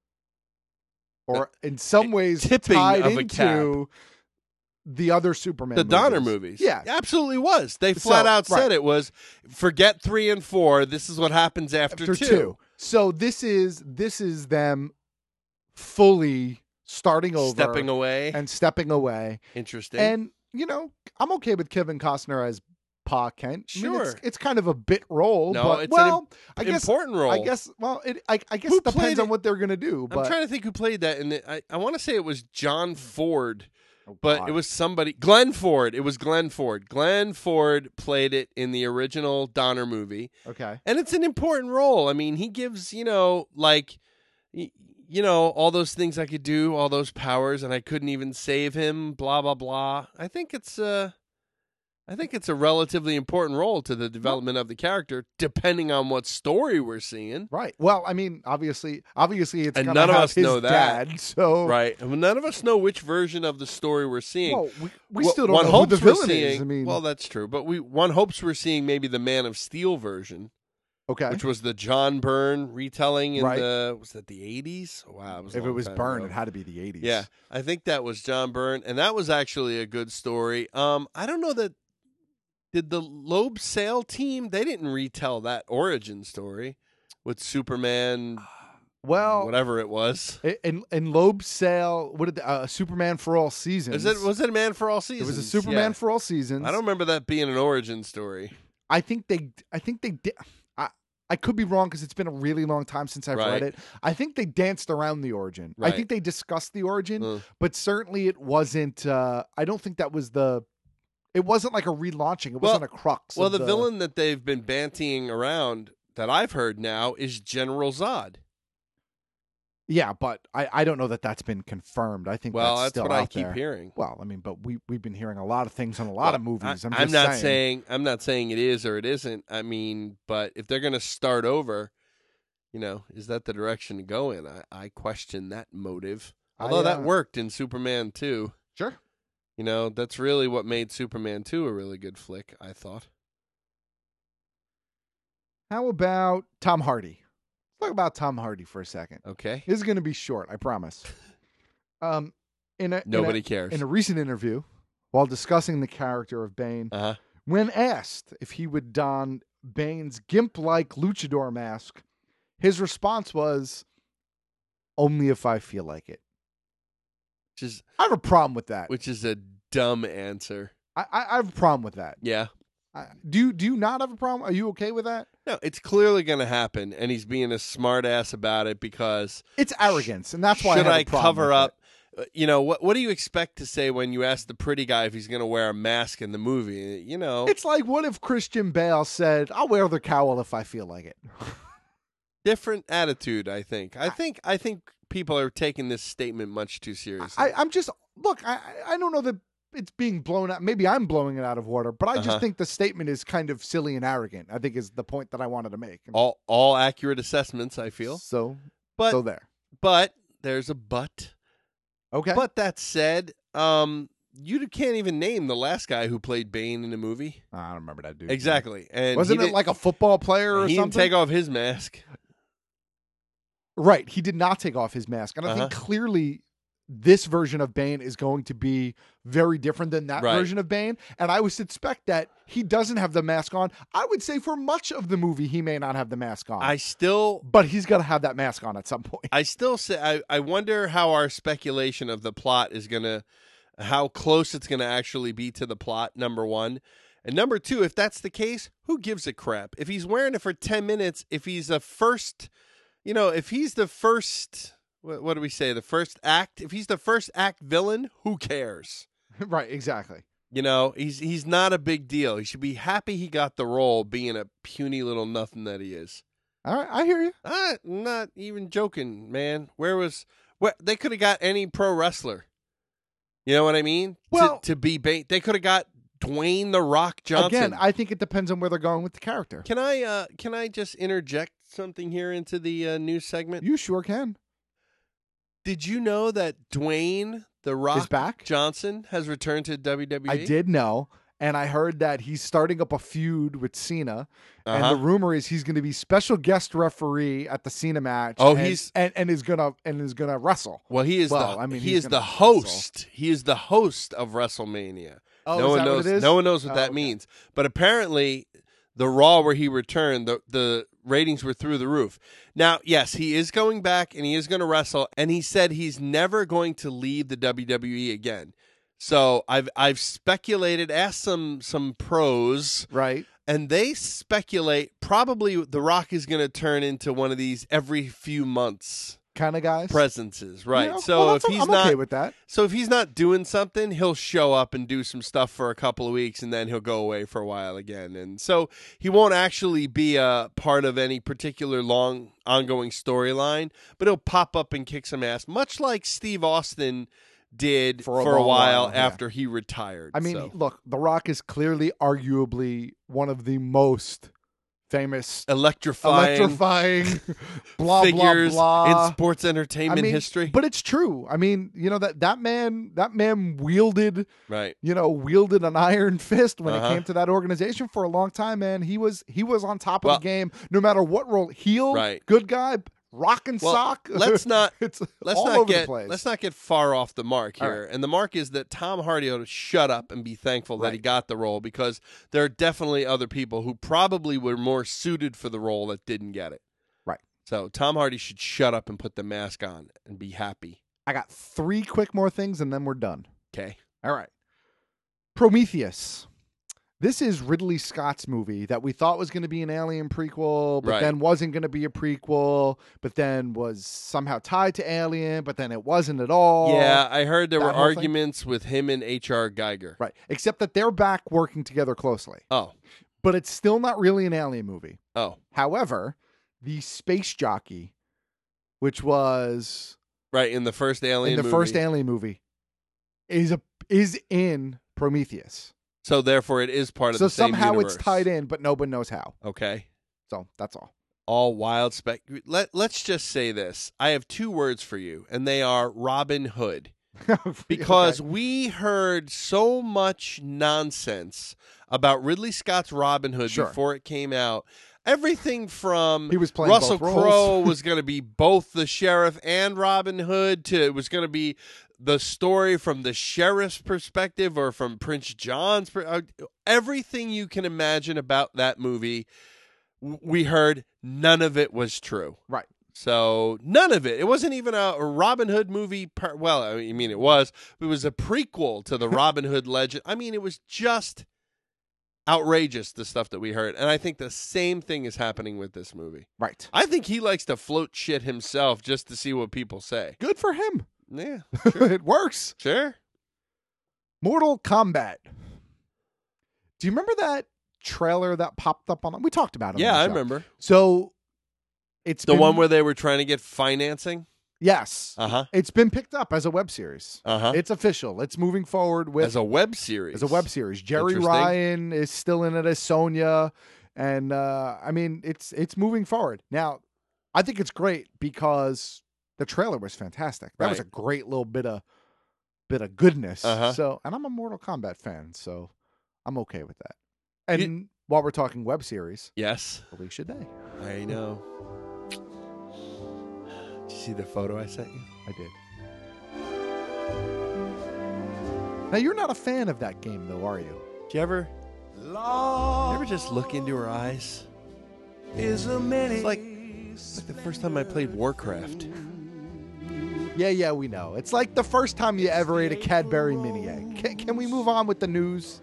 Speaker 13: or in some ways tied into the other Superman
Speaker 14: the
Speaker 13: movies.
Speaker 14: Donner movies.
Speaker 13: Yeah.
Speaker 14: It absolutely was. They flat out said it was, forget 3 and 4. This is what happens after 2.
Speaker 13: So this is them fully starting over.
Speaker 14: Stepping away. Interesting.
Speaker 13: And, I'm okay with Kevin Costner as Pa Kent.
Speaker 14: Sure.
Speaker 13: I mean, it's kind of a bit role.
Speaker 14: No,
Speaker 13: but,
Speaker 14: it's an important role.
Speaker 13: I guess it depends on what they're going to do. But
Speaker 14: I'm trying to think who played that. And I want to say it was John Ford. But it was somebody. Glenn Ford. It was Glenn Ford. Glenn Ford played it in the original Donner movie.
Speaker 13: Okay.
Speaker 14: And it's an important role. I mean, he gives, all those things I could do, all those powers, and I couldn't even save him, blah, blah, blah. I think it's a relatively important role to the development of the character, depending on what story we're seeing.
Speaker 13: Right. Well, I mean, obviously, it's
Speaker 14: and
Speaker 13: gonna
Speaker 14: none of
Speaker 13: have
Speaker 14: us
Speaker 13: his
Speaker 14: know that.
Speaker 13: dad. So
Speaker 14: right, and none of us know which version of the story we're seeing.
Speaker 13: Well, we still don't know who the villain is. I mean,
Speaker 14: well, that's true, but one hopes we're seeing maybe the Man of Steel version.
Speaker 13: Okay.
Speaker 14: Which was the John Byrne retelling in was that the 80s? Wow.
Speaker 13: If it was Byrne, it had to be the 80s.
Speaker 14: Yeah. I think that was John Byrne, and that was actually a good story. I don't know that. Did the Loeb Sale team, they didn't retell that origin story with Superman, whatever it was.
Speaker 13: In Loeb Sale, what did Superman for All Seasons.
Speaker 14: Was it a Man for All Seasons?
Speaker 13: It was a Superman for All Seasons.
Speaker 14: I don't remember that being an origin story.
Speaker 13: I think they did. I could be wrong because it's been a really long time since I've read it. I think they danced around the origin.
Speaker 14: Right.
Speaker 13: I think they discussed the origin, but certainly it wasn't. I don't think that was it wasn't like a relaunching. It wasn't a crux.
Speaker 14: Well, the villain that they've been bantying around that I've heard now is General Zod.
Speaker 13: Yeah, but I don't know that that's been confirmed. I think that's still
Speaker 14: what
Speaker 13: out
Speaker 14: I keep
Speaker 13: there.
Speaker 14: hearing.
Speaker 13: Well, I mean, but we've been hearing a lot of things on a lot of movies.
Speaker 14: I'm not saying it is or it isn't. I mean, but if they're going to start over, is that the direction to go in? I question that motive. Although that worked in Superman 2.
Speaker 13: Sure.
Speaker 14: That's really what made Superman 2 a really good flick, I thought.
Speaker 13: How about Tom Hardy? Let's talk about Tom Hardy for a second.
Speaker 14: Okay.
Speaker 13: This is going to be short, I promise.
Speaker 14: Nobody cares.
Speaker 13: In a recent interview, while discussing the character of Bane, when asked if he would don Bane's gimp-like luchador mask, his response was, "Only if I feel like it." I have a problem with that.
Speaker 14: Which is a dumb answer.
Speaker 13: I have a problem with that.
Speaker 14: Yeah.
Speaker 13: Do you not have a problem? Are you okay with that?
Speaker 14: No, it's clearly going to happen, and he's being a smart ass about it because
Speaker 13: it's arrogance, and that's why
Speaker 14: should
Speaker 13: I have
Speaker 14: I
Speaker 13: a problem
Speaker 14: cover
Speaker 13: with
Speaker 14: up? What do you expect to say when you ask the pretty guy if he's going to wear a mask in the movie?
Speaker 13: It's like, what if Christian Bale said, "I'll wear the cowl if I feel like it."
Speaker 14: Different attitude, I think. I think people are taking this statement much too seriously.
Speaker 13: I'm just look. I don't know that it's being blown out. Maybe I'm blowing it out of water, but I just think the statement is kind of silly and arrogant. I think is the point that I wanted to make.
Speaker 14: All accurate assessments, I feel.
Speaker 13: So there.
Speaker 14: But there's a but.
Speaker 13: Okay.
Speaker 14: But that said, you can't even name the last guy who played Bane in the movie.
Speaker 13: I don't remember that dude.
Speaker 14: Exactly. And
Speaker 13: wasn't it like a football player or
Speaker 14: he
Speaker 13: something?
Speaker 14: He didn't take off his mask.
Speaker 13: Right. He did not take off his mask. And I think clearly this version of Bane is going to be very different than that version of Bane. And I would suspect that he doesn't have the mask on. I would say for much of the movie, he may not have the mask on. But he's got to have that mask on at some point.
Speaker 14: I still say, I wonder how our speculation of the plot is going to, how close it's going to actually be to the plot, number one. And number two, if that's the case, who gives a crap? If he's wearing it for 10 minutes, if he's if he's the first, what do we say, the first act? If he's the first act villain, who cares?
Speaker 13: Right, exactly.
Speaker 14: He's not a big deal. He should be happy he got the role, being a puny little nothing that he is.
Speaker 13: All right, I hear you.
Speaker 14: I'm not even joking, man. They could have got any pro wrestler. You know what I mean?
Speaker 13: Well,
Speaker 14: to be Bane, they could have got Dwayne the Rock Johnson.
Speaker 13: Again, I think it depends on where they're going with the character.
Speaker 14: Can I just interject something here into the news segment?
Speaker 13: You sure can.
Speaker 14: Did you know that Dwayne the Rock
Speaker 13: is back?
Speaker 14: Johnson has returned to WWE?
Speaker 13: I did know, and I heard that he's starting up a feud with Cena, and the rumor is he's going to be special guest referee at the Cena match.
Speaker 14: Oh,
Speaker 13: and is gonna wrestle.
Speaker 14: Well, he is the host.
Speaker 13: Wrestle.
Speaker 14: He is the host of WrestleMania.
Speaker 13: Oh,
Speaker 14: no one knows. No one knows what that means. But apparently, the Raw where he returned, the ratings were through the roof. Now, yes, he is going back and he is going to wrestle, and he said he's never going to leave the WWE again. So I've speculated, asked some pros,
Speaker 13: right,
Speaker 14: and they speculate probably The Rock is going to turn into one of these every few months
Speaker 13: kind of guys,
Speaker 14: presences, right?
Speaker 13: Yeah,
Speaker 14: so if he's
Speaker 13: I'm
Speaker 14: not
Speaker 13: okay with that,
Speaker 14: so if he's not doing something, he'll show up and do some stuff for a couple of weeks, and then he'll go away for a while again, and so he won't actually be a part of any particular long ongoing storyline, but he'll pop up and kick some ass, much like Steve Austin did for a while after he retired.
Speaker 13: I mean, look, The Rock is clearly, arguably, one of the most famous,
Speaker 14: electrifying
Speaker 13: blah,
Speaker 14: figures
Speaker 13: blah, blah.
Speaker 14: in sports entertainment history.
Speaker 13: But it's true. I mean, that man wielded,
Speaker 14: right?
Speaker 13: Wielded an iron fist when it came to that organization for a long time, man. He was on top of the game, no matter what role, heel, good guy, rock and sock.
Speaker 14: Let's not
Speaker 13: let's
Speaker 14: not get far off the mark here. Right. And the mark is that Tom Hardy ought to shut up and be thankful that he got the role, because there are definitely other people who probably were more suited for the role that didn't get it.
Speaker 13: Right.
Speaker 14: So Tom Hardy should shut up and put the mask on and be happy.
Speaker 13: I got 3 quick more things and then we're done.
Speaker 14: Okay.
Speaker 13: All right. Prometheus. This is Ridley Scott's movie that we thought was going to be an Alien prequel, but then wasn't going to be a prequel, but then was somehow tied to Alien, but then it wasn't at all.
Speaker 14: Yeah, I heard there were arguments with him and H.R. Geiger.
Speaker 13: Right, except that they're back working together closely.
Speaker 14: Oh.
Speaker 13: But it's still not really an Alien movie.
Speaker 14: Oh.
Speaker 13: However, the space jockey, which was...
Speaker 14: Right, in the first Alien
Speaker 13: movie, is in Prometheus.
Speaker 14: So therefore, it is part of the same universe.
Speaker 13: So somehow it's tied in, but no one knows how.
Speaker 14: Okay.
Speaker 13: So that's all.
Speaker 14: All wild spec. Let's just say this. I have 2 words for you, and they are Robin Hood. Because we heard so much nonsense about Ridley Scott's Robin Hood before it came out. Everything from
Speaker 13: he was playing
Speaker 14: Russell
Speaker 13: both
Speaker 14: Crowe was going to be both the sheriff and Robin Hood, to it was going to be the story from the sheriff's perspective or from Prince John's everything you can imagine about that movie, we heard none of it was true.
Speaker 13: Right.
Speaker 14: So none of it. It wasn't even a Robin Hood movie. Well, I mean, it was. It was a prequel to the Robin Hood legend. I mean, it was just outrageous, the stuff that we heard. And I think the same thing is happening with this movie.
Speaker 13: Right.
Speaker 14: I think he likes to float shit himself just to see what people say.
Speaker 13: Good for him.
Speaker 14: Yeah. Sure.
Speaker 13: It works.
Speaker 14: Sure.
Speaker 13: Mortal Kombat. Do you remember that trailer that popped up on? We talked about it.
Speaker 14: Yeah, I remember.
Speaker 13: So It's
Speaker 14: the one where they were trying to get financing.
Speaker 13: Yes.
Speaker 14: Uh-huh.
Speaker 13: It's been picked up as a web series.
Speaker 14: Uh-huh.
Speaker 13: It's official. It's moving forward with
Speaker 14: as a web series.
Speaker 13: As a web series. Jerry
Speaker 14: Interesting.
Speaker 13: Ryan is still in it as Sonia, and I mean, it's moving forward. Now, I think it's great because the trailer was fantastic. That was a
Speaker 14: Right.
Speaker 13: great little bit of goodness.
Speaker 14: Uh-huh.
Speaker 13: So, and I'm a Mortal Kombat fan, so I'm okay with that. And while we're talking web series,
Speaker 14: Yes.
Speaker 13: Alicia Day.
Speaker 14: I know. Did you see the photo I sent you?
Speaker 13: I did. Now, you're not a fan of that game, though, are you?
Speaker 14: Do you ever just look into her eyes?
Speaker 3: Is a many.
Speaker 14: It's like the first time I played Warcraft.
Speaker 13: Yeah, we know. It's like the first time you ever ate a Cadbury mini egg. Can we move on with the news?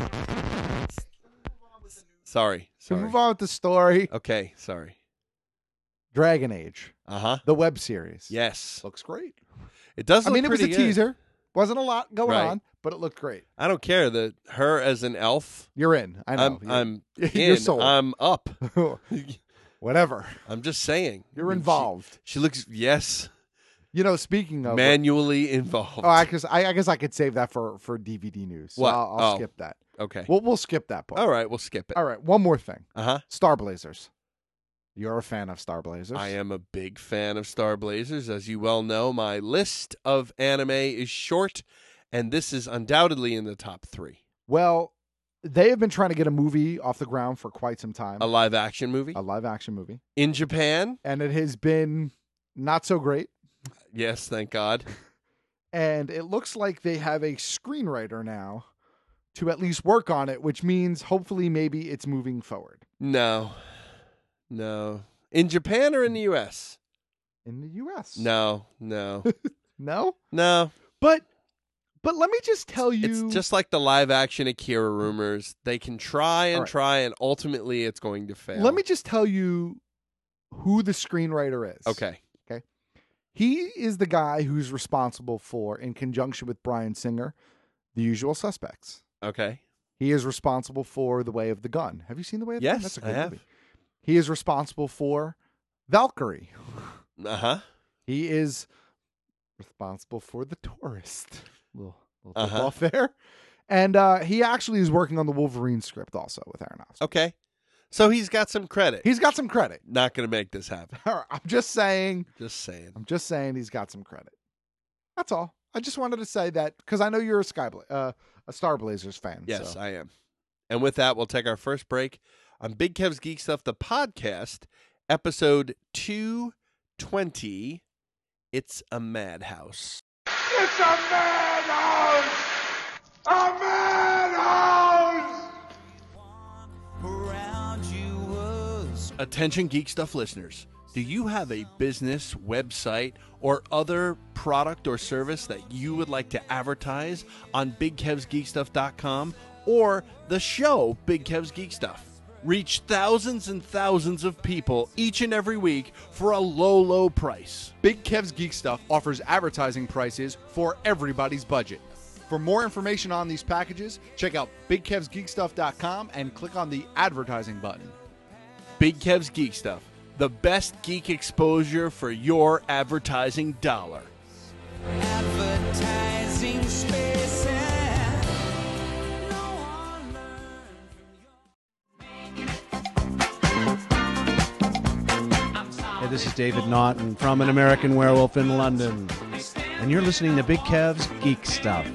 Speaker 14: Sorry.
Speaker 13: Can we move on with the story?
Speaker 14: Okay, sorry.
Speaker 13: Dragon Age.
Speaker 14: Uh-huh.
Speaker 13: The web series.
Speaker 14: Yes.
Speaker 13: Looks great.
Speaker 14: It does look
Speaker 13: it was a
Speaker 14: pretty good.
Speaker 13: teaser. Wasn't a lot going
Speaker 14: Right.
Speaker 13: on, but it looked great.
Speaker 14: I don't care. Her as an elf.
Speaker 13: You're in. I know.
Speaker 14: I'm
Speaker 13: You're
Speaker 14: in.
Speaker 13: sold.
Speaker 14: I'm up.
Speaker 13: Whatever.
Speaker 14: I'm just saying.
Speaker 13: You're involved.
Speaker 14: She looks, yes,
Speaker 13: You know, speaking of
Speaker 14: manually involved.
Speaker 13: Oh, I guess I could save that for DVD news. So
Speaker 14: What?
Speaker 13: I'll
Speaker 14: Oh.
Speaker 13: skip that.
Speaker 14: Okay.
Speaker 13: We'll skip that part.
Speaker 14: All right, we'll skip it.
Speaker 13: All right. One more thing.
Speaker 14: Uh-huh.
Speaker 13: Star Blazers. You're a fan of Star Blazers.
Speaker 14: I am a big fan of Star Blazers. As you well know, my list of anime is short, and this is undoubtedly in the top 3.
Speaker 13: Well, they have been trying to get a movie off the ground for quite some time.
Speaker 14: A live-action movie?
Speaker 13: A live-action movie.
Speaker 14: In Japan?
Speaker 13: And it has been not so great.
Speaker 14: Yes, thank God.
Speaker 13: And it looks like they have a screenwriter now to at least work on it, which means hopefully maybe it's moving forward.
Speaker 14: No. In Japan or in the U.S.?
Speaker 13: In the U.S.
Speaker 14: No.
Speaker 13: No?
Speaker 14: No.
Speaker 13: But let me just tell you.
Speaker 14: It's just like the live-action Akira rumors. They can try and
Speaker 13: All right.
Speaker 14: try, and ultimately it's going to fail.
Speaker 13: Let me just tell you who the screenwriter is.
Speaker 14: Okay.
Speaker 13: He is the guy who's responsible for, in conjunction with Bryan Singer, The Usual Suspects.
Speaker 14: Okay.
Speaker 13: He is responsible for The Way of the Gun. Have you seen The Way of the Gun?
Speaker 14: Yes,
Speaker 13: That's a
Speaker 14: I
Speaker 13: good
Speaker 14: have.
Speaker 13: movie. He is responsible for Valkyrie.
Speaker 14: Uh-huh.
Speaker 13: He is responsible for The Tourist. Little
Speaker 14: Uh-huh.
Speaker 13: off there. And he actually is working on the Wolverine script also with Aronofsky.
Speaker 14: Okay. So he's got some credit.
Speaker 13: He's got some credit.
Speaker 14: Not going to make this happen.
Speaker 13: All right, I'm just saying
Speaker 14: Just saying.
Speaker 13: he's got some credit. That's all. I just wanted to say that because I know you're a Star Blazers fan.
Speaker 14: Yes,
Speaker 13: so.
Speaker 14: I am. And with that, we'll take our first break on Big Kev's Geek Stuff, the podcast, episode 220. It's a Madhouse.
Speaker 3: It's a madhouse! A madhouse!
Speaker 14: Attention Geek Stuff listeners. Do you have a business, website, or other product or service that you would like to advertise on BigKevsGeekStuff.com or the show Big Kev's Geek Stuff? Reach thousands and thousands of people each and every week for a low, low price.
Speaker 13: Big Kev's Geek Stuff offers advertising prices for everybody's budget. For more information on these packages, check out BigKevsGeekStuff.com and click on the advertising button.
Speaker 14: Big Kev's Geek Stuff, the best geek exposure for your advertising dollar.
Speaker 3: Advertising space.
Speaker 16: Hey, this is David Naughton from An American Werewolf in London, and you're listening to Big Kev's Geek Stuff.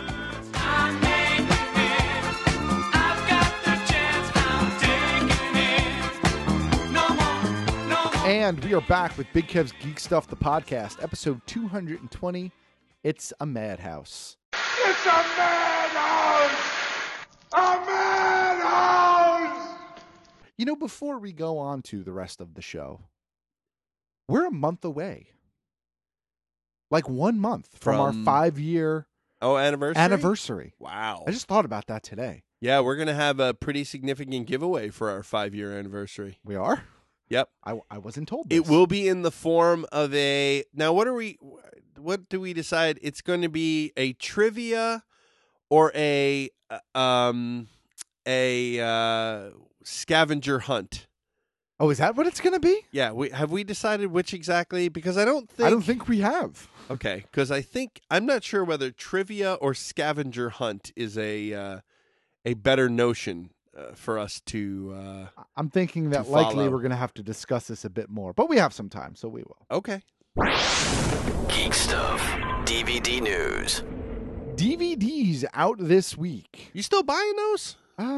Speaker 13: And we are back with Big Kev's Geek Stuff, the podcast, episode 220. It's a Madhouse.
Speaker 3: It's a madhouse! A madhouse!
Speaker 13: You know, before we go on to the rest of the show, we're a month away. Like 1 month from our 5-year
Speaker 14: anniversary.
Speaker 13: Wow. I just thought about that today.
Speaker 14: Yeah, we're going to have a pretty significant giveaway for our 5-year anniversary.
Speaker 13: We are?
Speaker 14: Yep.
Speaker 13: I wasn't told this.
Speaker 14: It will be in the form of now what do we decide? It's going to be a trivia or a scavenger hunt.
Speaker 13: Oh, is that what it's going to be?
Speaker 14: Yeah, have we decided which exactly? Because I don't think
Speaker 13: we have.
Speaker 14: Okay, because I'm not sure whether trivia or scavenger hunt is a better notion for us to.
Speaker 13: I'm thinking that
Speaker 14: to
Speaker 13: likely
Speaker 14: follow.
Speaker 13: we're going to have to discuss this a bit more, but we have some time, so we will.
Speaker 14: Okay.
Speaker 15: Geek Stuff DVD news.
Speaker 13: DVDs out this week.
Speaker 14: You still buying those?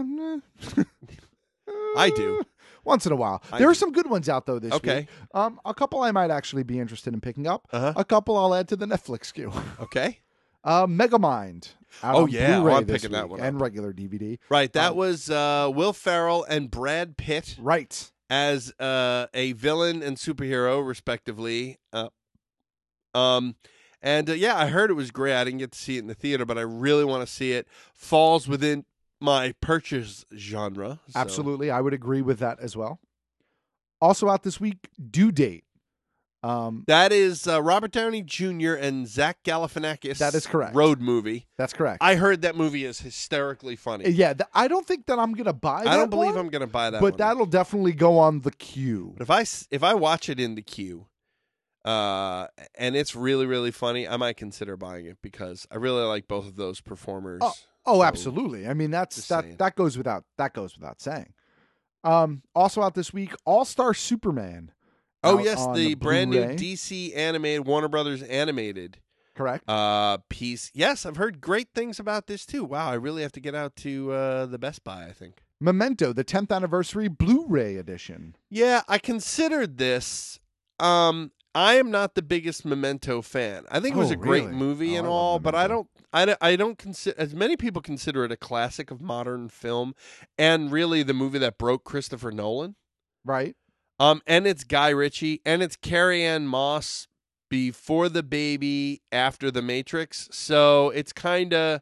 Speaker 14: I do.
Speaker 13: Once in a while.
Speaker 14: I
Speaker 13: There are
Speaker 14: do.
Speaker 13: some good ones out, though, this
Speaker 14: Okay.
Speaker 13: week. A couple I might actually be interested in picking up. A couple I'll add to the Netflix queue.
Speaker 14: Okay.
Speaker 13: Megamind. Out
Speaker 14: Oh,
Speaker 13: on
Speaker 14: yeah.
Speaker 13: Blu-ray
Speaker 14: I'm
Speaker 13: this
Speaker 14: picking that
Speaker 13: week,
Speaker 14: one
Speaker 13: and regular DVD.
Speaker 14: Right, that was Will Ferrell and Brad Pitt.
Speaker 13: Right.
Speaker 14: As a villain and superhero, respectively. Yeah, I heard it was great. I didn't get to see it in the theater, but I really want to see it. Falls within my purchase genre. so-
Speaker 13: Absolutely. I would agree with that as well. Also out this week, Due Date.
Speaker 14: That is Robert Downey Jr. and Zach Galifianakis.
Speaker 13: That is correct.
Speaker 14: Road movie.
Speaker 13: That's correct.
Speaker 14: I heard that movie is hysterically funny.
Speaker 13: Yeah, I don't think that I'm going to buy that
Speaker 14: I don't believe
Speaker 13: one,
Speaker 14: I'm going to buy that
Speaker 13: but
Speaker 14: one.
Speaker 13: that'll definitely go on the queue.
Speaker 14: But if I watch it in the queue, and it's really, really funny, I might consider buying it because I really like both of those performers.
Speaker 13: Oh, absolutely. I mean, that goes without saying. Also out this week, All-Star Superman.
Speaker 14: Oh,
Speaker 13: out
Speaker 14: yes,
Speaker 13: on
Speaker 14: the brand new
Speaker 13: Blu-ray.
Speaker 14: DC animated, Warner Brothers animated
Speaker 13: Correct.
Speaker 14: piece. Yes, I've heard great things about this too. Wow, I really have to get out to the Best Buy, I think.
Speaker 13: Memento, the 10th anniversary Blu-ray edition.
Speaker 14: Yeah, I considered this. I am not the biggest Memento fan. I think it was
Speaker 13: Oh,
Speaker 14: a great
Speaker 13: really?
Speaker 14: movie and
Speaker 13: I love
Speaker 14: all, but I don't consider, as many people consider it a classic of modern film, and really the movie that broke Christopher Nolan.
Speaker 13: Right.
Speaker 14: And it's Guy Ritchie, and it's Carrie-Anne Moss before the baby, after the Matrix. So it's kind of,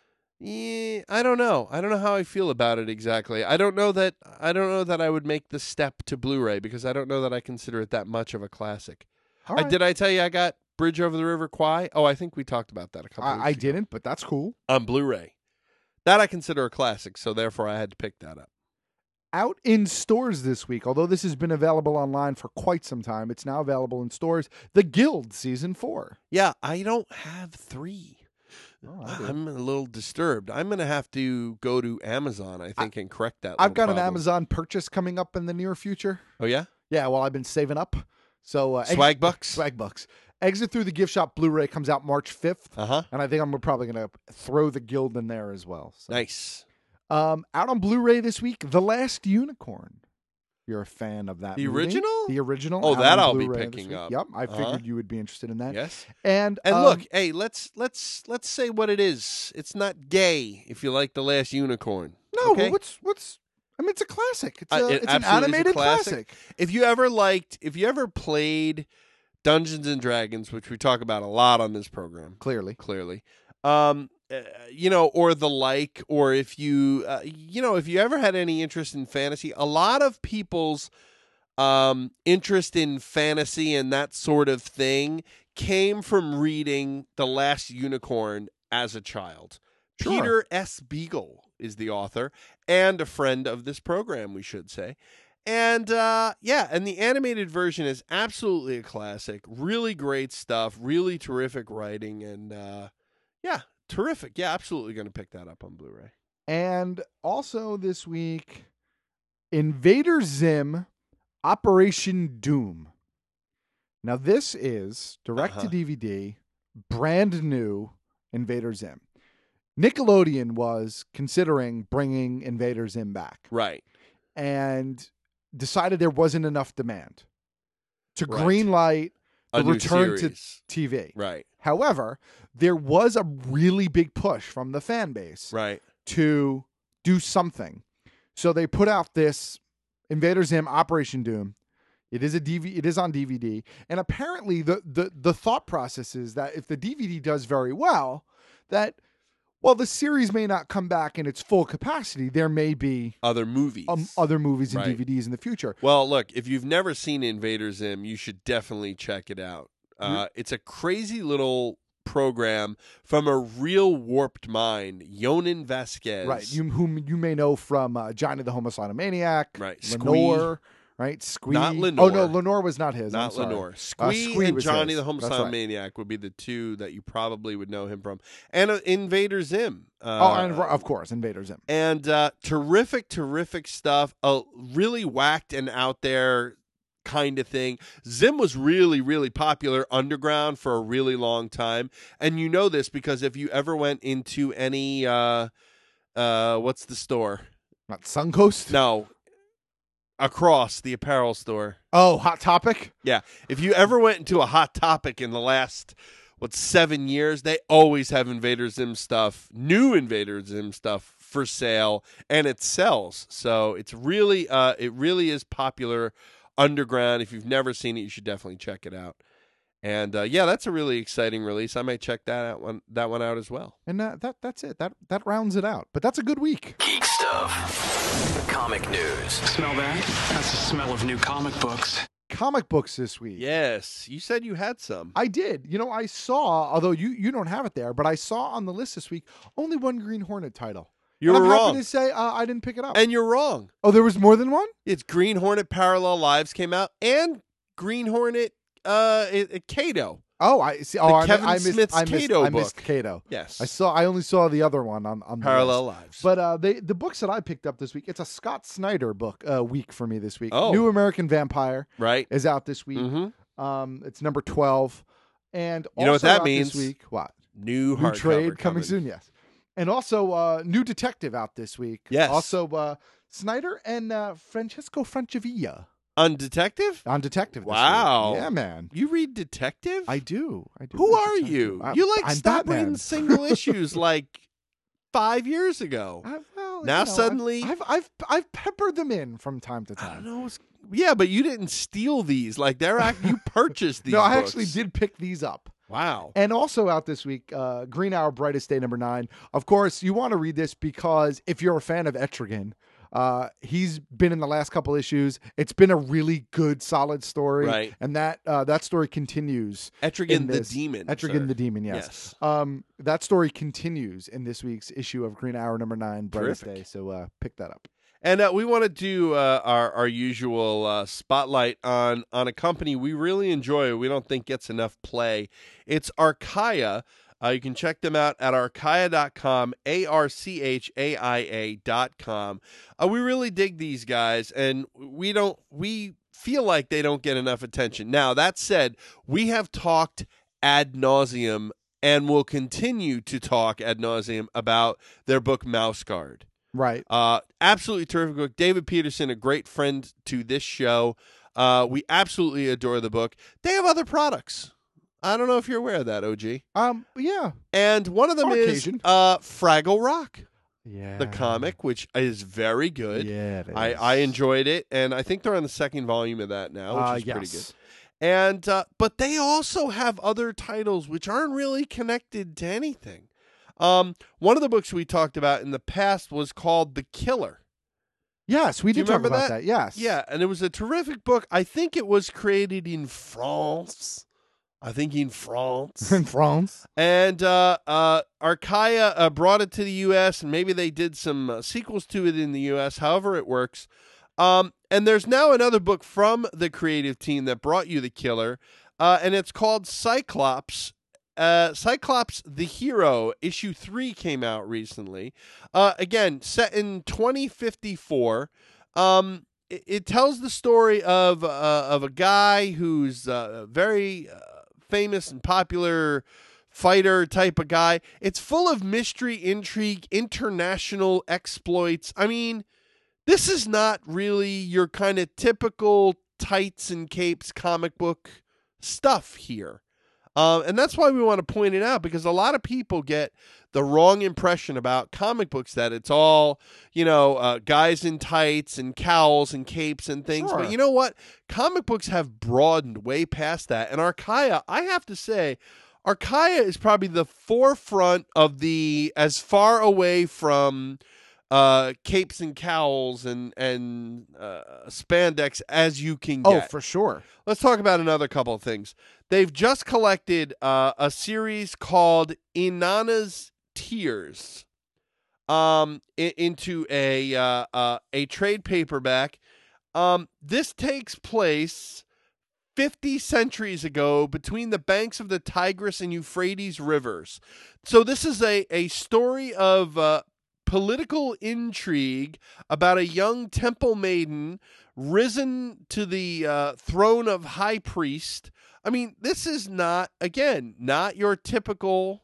Speaker 14: I don't know. I don't know how I feel about it exactly. I don't know that I would make the step to Blu-ray because I don't know that I consider it that much of a classic.
Speaker 13: All right.
Speaker 14: Did I tell you I got Bridge Over the River Kwai? Oh, I think we talked about that a couple weeks
Speaker 13: I
Speaker 14: ago.
Speaker 13: didn't, but that's cool.
Speaker 14: On Blu-ray. That I consider a classic, so therefore I had to pick that up.
Speaker 13: Out in stores this week, although this has been available online for quite some time, it's now available in stores. The Guild Season 4.
Speaker 14: Yeah, I don't have 3.
Speaker 13: Oh, I do.
Speaker 14: I'm a little disturbed. I'm going to have to go to Amazon, I think, and correct that.
Speaker 13: I've
Speaker 14: little
Speaker 13: got an
Speaker 14: problem.
Speaker 13: Amazon purchase coming up in the near future.
Speaker 14: Oh, yeah?
Speaker 13: Yeah, well, I've been saving up. So
Speaker 14: Swag bucks?
Speaker 13: Swag bucks. Exit Through the Gift Shop Blu-ray comes out March 5th.
Speaker 14: Uh-huh.
Speaker 13: And I think I'm probably going to throw the Guild in there as well. So.
Speaker 14: Nice.
Speaker 13: Out on Blu-ray this week, The Last Unicorn. You're a fan of that
Speaker 14: The
Speaker 13: movie.
Speaker 14: original?
Speaker 13: The original.
Speaker 14: Oh,
Speaker 13: out
Speaker 14: that
Speaker 13: on
Speaker 14: I'll be
Speaker 13: Blu-ray this
Speaker 14: picking
Speaker 13: week.
Speaker 14: up.
Speaker 13: Yep, I
Speaker 14: Uh-huh.
Speaker 13: figured you would be interested in that.
Speaker 14: Yes.
Speaker 13: And
Speaker 14: look, hey, let's say what it is. It's not gay if you like The Last Unicorn.
Speaker 13: No,
Speaker 14: okay?
Speaker 13: but what's I mean, it's a classic. It's,
Speaker 14: It
Speaker 13: it's an
Speaker 14: absolutely is a
Speaker 13: animated classic.
Speaker 14: If you ever played Dungeons and Dragons, which we talk about a lot on this program,
Speaker 13: Clearly.
Speaker 14: Or the like, or if you, if you ever had any interest in fantasy, a lot of people's interest in fantasy and that sort of thing came from reading The Last Unicorn as a child.
Speaker 13: Sure.
Speaker 14: Peter S. Beagle is the author and a friend of this program, we should say. And and the animated version is absolutely a classic. Really great stuff, really terrific writing, and terrific. Yeah, absolutely going to pick that up on Blu-ray.
Speaker 13: And also this week, Invader Zim Operation Doom. Now, this is direct to DVD, brand new Invader Zim. Nickelodeon was considering bringing Invader Zim back.
Speaker 14: Right.
Speaker 13: And decided there wasn't enough demand to
Speaker 14: Right.
Speaker 13: greenlight the
Speaker 14: A new
Speaker 13: return to
Speaker 14: series.
Speaker 13: TV.
Speaker 14: Right.
Speaker 13: However, there was a really big push from the fan base
Speaker 14: Right.
Speaker 13: to do something. So they put out this Invader Zim Operation Doom. It is it is on DVD. And apparently the thought process is that if the DVD does very well, that while the series may not come back in its full capacity, there may be
Speaker 14: Other movies.
Speaker 13: other movies and
Speaker 14: Right.
Speaker 13: DVDs in the future.
Speaker 14: Well, look, if you've never seen Invader Zim, you should definitely check it out. It's a crazy little program from a real warped mind, Yonan Vasquez.
Speaker 13: Right, whom you may know from Johnny the Homicidal Maniac,
Speaker 14: Right,
Speaker 13: Lenore, right? Squee.
Speaker 14: Not Lenore.
Speaker 13: Oh no, Lenore was not his.
Speaker 14: Not
Speaker 13: I'm sorry.
Speaker 14: Lenore. Squee and
Speaker 13: was
Speaker 14: Johnny
Speaker 13: his.
Speaker 14: the
Speaker 13: That's
Speaker 14: Homicide
Speaker 13: right.
Speaker 14: Maniac would be the two that you probably would know him from. And Invader Zim.
Speaker 13: And of course, Invader Zim.
Speaker 14: And terrific stuff. Really whacked and out there kind of thing. Zim was really, really popular underground for a really long time. And you know this because if you ever went into any, what's the store?
Speaker 13: Not Suncoast?
Speaker 14: No. Across the apparel store.
Speaker 13: Oh, Hot Topic?
Speaker 14: Yeah. If you ever went into a Hot Topic in the last, 7 years, they always have Invader Zim stuff, new Invader Zim stuff for sale, and it sells. So it's really, it really is popular underground. If you've never seen it, you should definitely check it out. And yeah, that's a really exciting release. I might check that one out as well.
Speaker 13: And that's it. That rounds it out. But that's a good week.
Speaker 15: Geek stuff. Comic news.
Speaker 2: Smell that? That's the smell of new comic books.
Speaker 13: Comic books this week.
Speaker 14: Yes, you said you had some.
Speaker 13: I did. I saw, although you don't have it there, but I saw on the list this week only one Green Hornet title.
Speaker 14: You're
Speaker 13: I'm
Speaker 14: wrong.
Speaker 13: happy to say I didn't pick it up.
Speaker 14: And you're wrong.
Speaker 13: Oh, there was more than one?
Speaker 14: It's Green Hornet Parallel Lives came out, and Green Hornet Kato.
Speaker 13: Oh, I see. Oh,
Speaker 14: Kevin
Speaker 13: I missed
Speaker 14: Smith's Kato
Speaker 13: I
Speaker 14: book.
Speaker 13: missed Kato.
Speaker 14: Yes.
Speaker 13: I only saw the other one on the
Speaker 14: Parallel
Speaker 13: list.
Speaker 14: Lives.
Speaker 13: But the books that I picked up this week, it's a Scott Snyder book week for me this week.
Speaker 14: Oh.
Speaker 13: New American Vampire
Speaker 14: Right.
Speaker 13: is out this week.
Speaker 14: Mm-hmm.
Speaker 13: It's number 12. And
Speaker 14: You know what
Speaker 13: also
Speaker 14: that
Speaker 13: out
Speaker 14: means?
Speaker 13: This week, what?
Speaker 14: New
Speaker 13: New
Speaker 14: hardcover
Speaker 13: trade coming soon, yes. And also New Detective out this week.
Speaker 14: Yes.
Speaker 13: Also Snyder and Francesco Francavilla.
Speaker 14: On Detective?
Speaker 13: On Detective. This
Speaker 14: Wow.
Speaker 13: week. Yeah, man.
Speaker 14: You read Detective?
Speaker 13: I do.
Speaker 14: Who
Speaker 13: read
Speaker 14: are
Speaker 13: Detective.
Speaker 14: you?
Speaker 13: I'm-
Speaker 14: You
Speaker 13: I'm
Speaker 14: stopped
Speaker 13: Batman.
Speaker 14: reading single issues like 5 years ago. Now suddenly,
Speaker 13: I've peppered them in from time to
Speaker 14: I
Speaker 13: time.
Speaker 14: don't know. Yeah, but you didn't steal these. Like you purchased these.
Speaker 13: No, I
Speaker 14: books.
Speaker 13: actually did pick these up.
Speaker 14: Wow.
Speaker 13: And also out this week, Green Hour Brightest Day number 9. Of course, you want to read this because if you're a fan of Etrigan, he's been in the last couple issues. It's been a really good, solid story.
Speaker 14: Right.
Speaker 13: And that story continues.
Speaker 14: Etrigan
Speaker 13: in
Speaker 14: the
Speaker 13: this.
Speaker 14: Demon.
Speaker 13: Etrigan
Speaker 14: sir.
Speaker 13: the Demon, yes. That story continues in this week's issue of Green Hour number 9, Brightest
Speaker 14: Terrific.
Speaker 13: Day. So pick that up.
Speaker 14: And we want to do our usual spotlight on a company we really enjoy. We don't think gets enough play. It's Archaia. You can check them out at archaia.com, ARCHAIA.com. We really dig these guys, and we feel like they don't get enough attention. Now, that said, we have talked ad nauseum and will continue to talk ad nauseum about their book Mouse Guard.
Speaker 13: Right.
Speaker 14: Absolutely terrific book. David Peterson, a great friend to this show. We absolutely adore the book. They have other products. I don't know if you're aware of that, OG.
Speaker 13: Yeah.
Speaker 14: And one of them
Speaker 13: On
Speaker 14: is
Speaker 13: occasion.
Speaker 14: Fraggle Rock.
Speaker 13: Yeah.
Speaker 14: The comic, which is very good.
Speaker 13: Yeah, it is.
Speaker 14: I enjoyed it, and I think they're on the second volume of that now, which is pretty good. And but they also have other titles which aren't really connected to anything. One of the books we talked about in the past was called The Killer.
Speaker 13: Yes, we
Speaker 14: Do you
Speaker 13: did talk
Speaker 14: remember
Speaker 13: about that. Yes.
Speaker 14: Yeah, and it was a terrific book. I think it was created in France.
Speaker 13: In France.
Speaker 14: And Archaia brought it to the U.S., and maybe they did some sequels to it in the U.S., however it works. And there's now another book from the creative team that brought you The Killer, and it's called Cyclops. Cyclops the Hero, issue 3 came out recently. Again, set in 2054. It tells the story of a guy who's very famous and popular fighter type of guy. It's full of mystery, intrigue, international exploits. I mean, this is not really your kind of typical tights and capes comic book stuff here. And that's why we want to point it out, because a lot of people get the wrong impression about comic books, that it's all, guys in tights and cowls and capes and things.
Speaker 13: Sure.
Speaker 14: But you know what? Comic books have broadened way past that. And Archaia, I have to say, Archaia is probably the forefront of the as far away from capes and cowls and spandex as you can get.
Speaker 13: Oh, for sure.
Speaker 14: Let's talk about another couple of things. They've just collected a series called Inanna's Tears into a trade paperback. This takes place 50 centuries ago between the banks of the Tigris and Euphrates rivers. So this is a story of political intrigue about a young temple maiden risen to the throne of high priest. I mean, this is not your typical,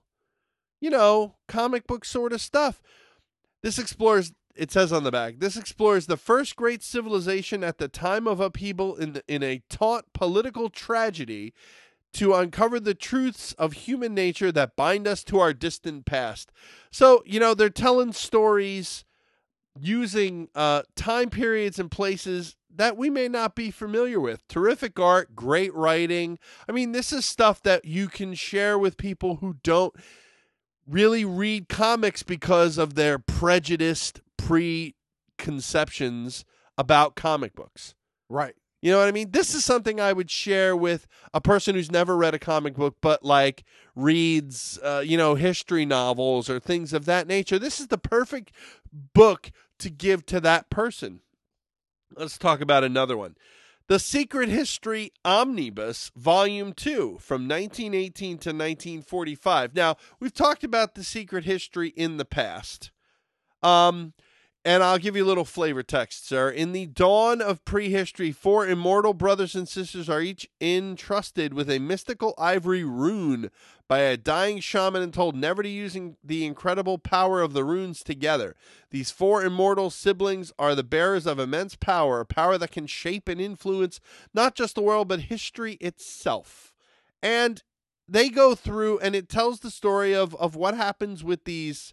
Speaker 14: comic book sort of stuff. This explores, it says on the back, this explores the first great civilization at the time of upheaval in a taut political tragedy to uncover the truths of human nature that bind us to our distant past. So, they're telling stories using time periods and places that we may not be familiar with. Terrific art, great writing. I mean, this is stuff that you can share with people who don't really read comics because of their prejudiced preconceptions about comic books.
Speaker 13: Right.
Speaker 14: You know what I mean? This is something I would share with a person who's never read a comic book, but reads, history novels or things of that nature. This is the perfect book to give to that person. Let's talk about another one. The Secret History Omnibus, Volume 2, from 1918 to 1945. Now, we've talked about The Secret History in the past. And I'll give you a little flavor text, sir. In the dawn of prehistory, 4 immortal brothers and sisters are each entrusted with a mystical ivory rune by a dying shaman and told never to use the incredible power of the runes together. These 4 immortal siblings are the bearers of immense power, a power that can shape and influence not just the world, but history itself. And they go through, and it tells the story of what happens with these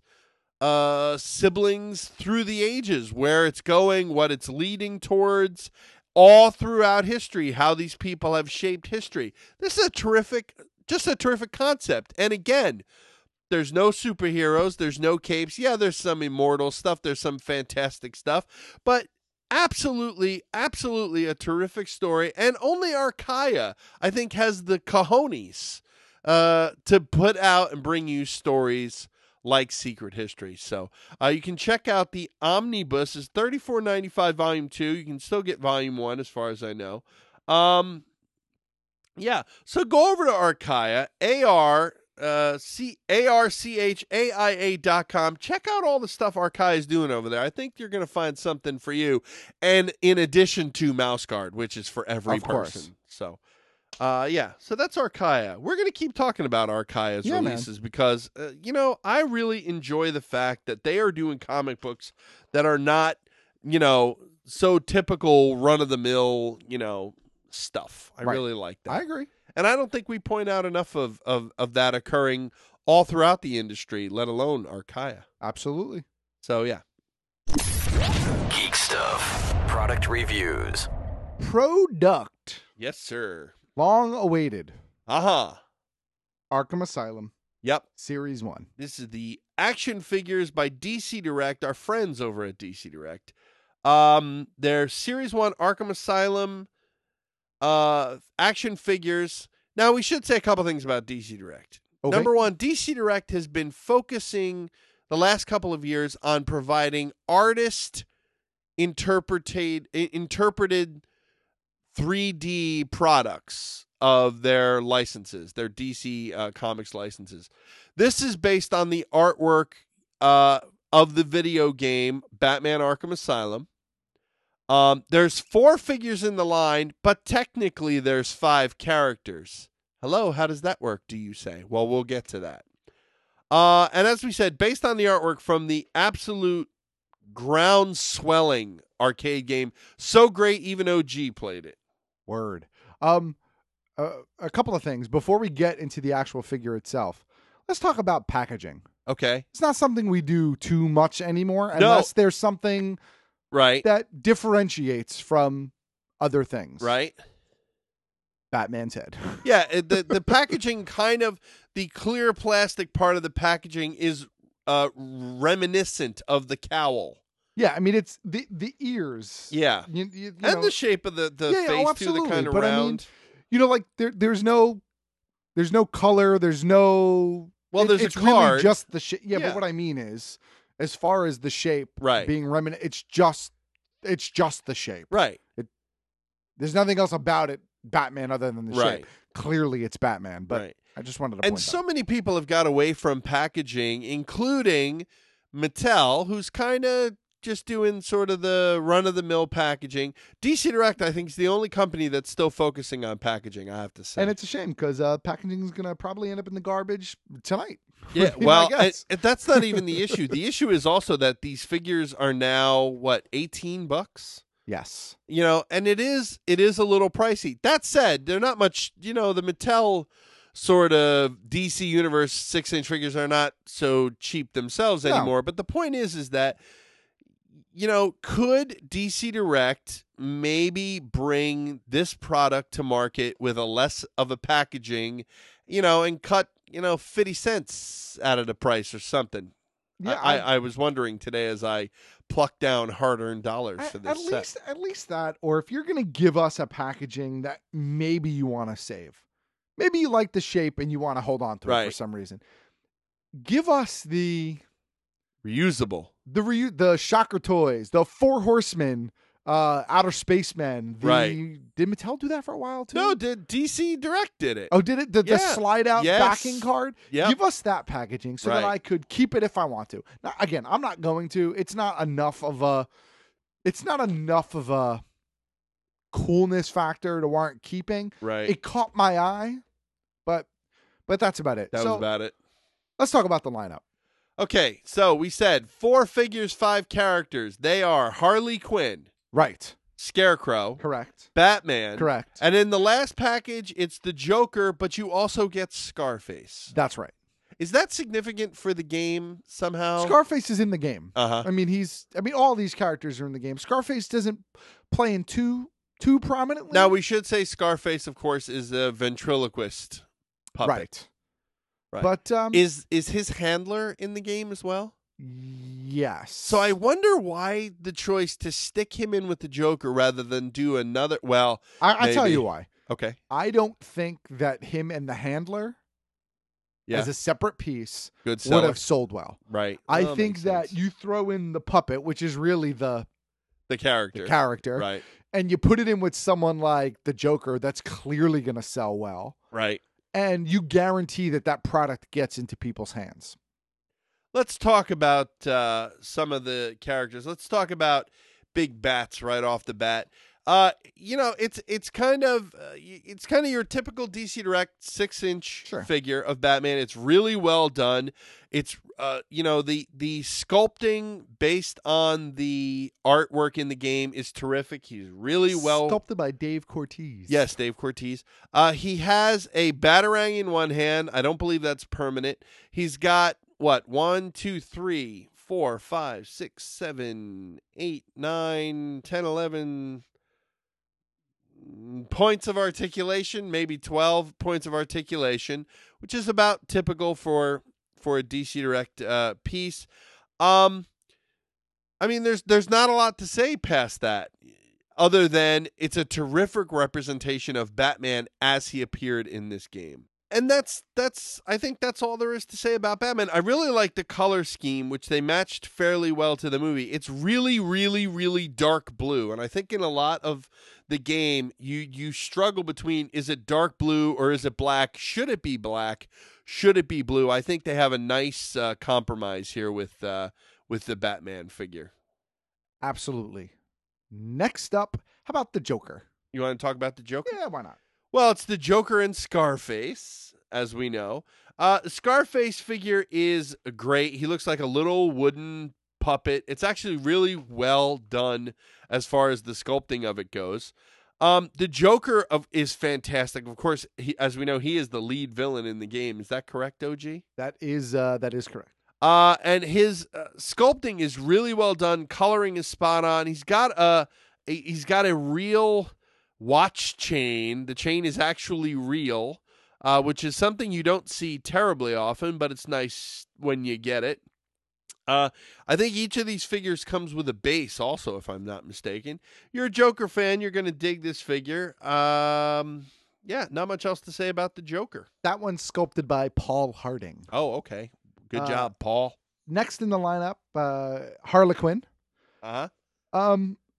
Speaker 14: siblings through the ages, where it's going, what it's leading towards, all throughout history, how these people have shaped history. This is a terrific concept. And again, there's no superheroes, there's no capes. Yeah, there's some immortal stuff, there's some fantastic stuff, but absolutely a terrific story. And only Archaia, I think, has the cojones to put out and bring you stories like Secret History. So you can check out the Omnibus. It's $34.95 Volume 2. You can still get Volume 1 as far as I know. Yeah, so go over to Archaia, ARCHAIA.com. Check out all the stuff Archaia is doing over there. I think you're going to find something for you. And in addition to Mouse Guard, which is for every person. So, so that's Archaia. We're going to keep talking about Archaia's releases because, I really enjoy the fact that they are doing comic books that are not, so typical run-of-the-mill, stuff. I really like that.
Speaker 13: I agree.
Speaker 14: And I don't think we point out enough of that occurring all throughout the industry, let alone Archaia.
Speaker 13: Absolutely.
Speaker 14: So, yeah.
Speaker 15: Geek Stuff. Product reviews.
Speaker 13: Product.
Speaker 14: Yes, sir.
Speaker 13: Long awaited.
Speaker 14: Arkham
Speaker 13: Asylum.
Speaker 14: Yep.
Speaker 13: Series 1.
Speaker 14: This is the action figures by DC Direct, our friends over at DC Direct. Their Series 1 Arkham Asylum action figures. Now, we should say a couple things about DC Direct. Okay. Number one, DC Direct has been focusing the last couple of years on providing artist-interpreted 3D products of their licenses, their DC Comics licenses. This is based on the artwork of the video game Batman Arkham Asylum. There's 4 figures in the line, but technically there's 5 characters. Hello, how does that work, do you say? Well, we'll get to that. And as we said, based on the artwork from the absolute ground-swelling arcade game, so great even OG played it.
Speaker 13: Word. A couple of things. Before we get into the actual figure itself, let's talk about packaging.
Speaker 14: Okay.
Speaker 13: It's not something we do too much anymore, unless there's something...
Speaker 14: Right.
Speaker 13: That differentiates from other things.
Speaker 14: Right.
Speaker 13: Batman's head.
Speaker 14: Yeah, the packaging, kind of the clear plastic part of the packaging is reminiscent of the cowl.
Speaker 13: Yeah, I mean, it's the ears.
Speaker 14: Yeah.
Speaker 13: You
Speaker 14: and
Speaker 13: know,
Speaker 14: the shape of the face too, the kind of round.
Speaker 13: I mean, there's no color, there's no
Speaker 14: there's
Speaker 13: it's
Speaker 14: a card.
Speaker 13: Really just the shape. Yeah, but what I mean is, as far as the shape being it's just it's just the shape.
Speaker 14: Right.
Speaker 13: There's nothing else about it, Batman, other than the
Speaker 14: Right.
Speaker 13: shape. Clearly, it's Batman, but
Speaker 14: Right.
Speaker 13: I just wanted to
Speaker 14: And
Speaker 13: point
Speaker 14: so
Speaker 13: that.
Speaker 14: many people have got away from packaging, including Mattel, who's kind of just doing sort of the run-of-the-mill packaging. DC Direct, I think, is the only company that's still focusing on packaging, I have to say.
Speaker 13: And it's a shame because packaging is going to probably end up in the garbage tonight.
Speaker 14: Yeah,
Speaker 13: would be my
Speaker 14: well,
Speaker 13: guess.
Speaker 14: that's not even the issue. The issue is also that these figures are now, what, $18?
Speaker 13: Yes.
Speaker 14: You know, and it is a little pricey. That said, they're not much, the Mattel sort of DC Universe 6-inch figures are not so cheap themselves anymore. But the point is that, could DC Direct maybe bring this product to market with a less of a packaging, and cut, 50 cents out of the price or something?
Speaker 13: Yeah,
Speaker 14: I was wondering today as I plucked down hard-earned dollars for this set.
Speaker 13: At least that, or if you're going to give us a packaging that maybe you want to save, maybe you like the shape and you want to hold on to it for some reason, give us the
Speaker 14: reusable,
Speaker 13: the Shocker Toys, the Four Horsemen, Outer Spacemen. Did Mattel do that for a while too?
Speaker 14: No, DC Direct did it.
Speaker 13: Oh, did it? The slide out backing card?
Speaker 14: Yep.
Speaker 13: Give us that packaging so that I could keep it if I want to. Now, again, I'm not going to. It's not enough of a coolness factor to warrant keeping.
Speaker 14: Right.
Speaker 13: It caught my eye, but that's about it.
Speaker 14: That was about it.
Speaker 13: Let's talk about the lineup.
Speaker 14: Okay, so we said 4 figures, 5 characters. They are Harley Quinn.
Speaker 13: Right.
Speaker 14: Scarecrow.
Speaker 13: Correct.
Speaker 14: Batman.
Speaker 13: Correct.
Speaker 14: And in the last package, it's the Joker, but you also get Scarface.
Speaker 13: That's right.
Speaker 14: Is that significant for the game somehow?
Speaker 13: Scarface is in the game.
Speaker 14: Uh-huh.
Speaker 13: I mean, all these characters are in the game. Scarface doesn't play in too prominently.
Speaker 14: Now, we should say Scarface, of course, is a ventriloquist puppet.
Speaker 13: Right. But
Speaker 14: is his handler in the game as well?
Speaker 13: Yes.
Speaker 14: So I wonder why the choice to stick him in with the Joker rather than do another. Well,
Speaker 13: I'll tell you why.
Speaker 14: Okay.
Speaker 13: I don't think that him and the handler as a separate piece would have sold well.
Speaker 14: Right.
Speaker 13: I think that you throw in the puppet, which is really the character.
Speaker 14: Right.
Speaker 13: And you put it in with someone like the Joker that's clearly going to sell well.
Speaker 14: Right.
Speaker 13: And you guarantee that product gets into people's hands.
Speaker 14: Let's talk about some of the characters. Let's talk about Big Bats right off the bat. It's kind of your typical DC Direct 6-inch figure of Batman. It's really well done. It's the sculpting based on the artwork in the game is terrific. He's really well
Speaker 13: sculpted by Dave Cortez.
Speaker 14: Yes, Dave Cortez. He has a Batarang in one hand. I don't believe that's permanent. He's got 1, 2, 3, 4, 5, 6, 7, 8, 9, 10, 11 points of articulation, maybe 12 points of articulation, which is about typical for a DC Direct piece. I mean, there's not a lot to say past that, other than it's a terrific representation of Batman as he appeared in this game. And I think that's all there is to say about Batman. I really like the color scheme, which they matched fairly well to the movie. It's really, really, really dark blue. And I think in a lot of the game, you struggle between, is it dark blue or is it black? Should it be black? Should it be blue? I think they have a nice compromise here with the Batman figure.
Speaker 13: Absolutely. Next up, how about the Joker?
Speaker 14: You want to talk about the Joker?
Speaker 13: Yeah, why not?
Speaker 14: Well, it's the Joker and Scarface, as we know. Scarface figure is great. He looks like a little wooden puppet. It's actually really well done as far as the sculpting of it goes. The Joker is fantastic. Of course, as we know, he is the lead villain in the game. Is that correct, OG?
Speaker 13: That is correct.
Speaker 14: And his sculpting is really well done. Coloring is spot on. He's got a real watch chain. The chain is actually real, which is something you don't see terribly often, but it's nice when you get it. I think each of these figures comes with a base also, if I'm not mistaken. You're a Joker fan, you're going to dig this figure. Yeah, not much else to say about the Joker.
Speaker 13: That one's sculpted by Paul Harding.
Speaker 14: Oh, okay. Good job, Paul.
Speaker 13: Next in the lineup, Harley Quinn.
Speaker 14: Uh-huh.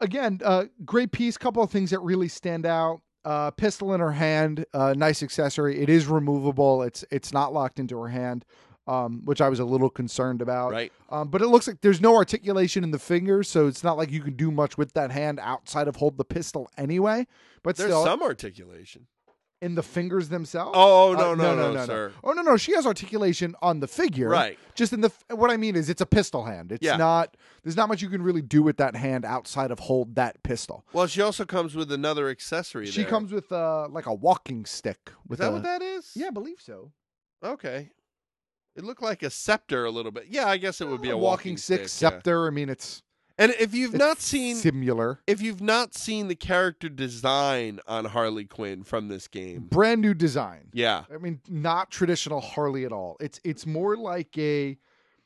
Speaker 13: again, great piece. Couple of things that really stand out. Pistol in her hand, nice accessory. It is removable. It's not locked into her hand, which I was a little concerned about.
Speaker 14: Right.
Speaker 13: But it looks like there's no articulation in the fingers, so it's not like you can do much with that hand outside of hold the pistol anyway. But
Speaker 14: There's
Speaker 13: still,
Speaker 14: some articulation.
Speaker 13: in the fingers themselves.
Speaker 14: Oh, no, sir.
Speaker 13: Oh no, she has articulation on the figure.
Speaker 14: Right.
Speaker 13: Just in the what I mean is it's a pistol hand. It's not. There's not much you can really do with that hand outside of hold that pistol.
Speaker 14: Well, she also comes with another accessory.
Speaker 13: She
Speaker 14: there.
Speaker 13: comes with like a walking stick.
Speaker 14: Is that what that is?
Speaker 13: Yeah, I believe so.
Speaker 14: Okay. It looked like a scepter a little bit. Yeah, I guess it would be a
Speaker 13: walking stick,
Speaker 14: yeah.
Speaker 13: scepter. I mean, it's.
Speaker 14: And if you've not seen
Speaker 13: similar,
Speaker 14: if you've not seen the character design on Harley Quinn from this game,
Speaker 13: brand new design.
Speaker 14: Yeah,
Speaker 13: I mean, not traditional Harley at all. It's more like an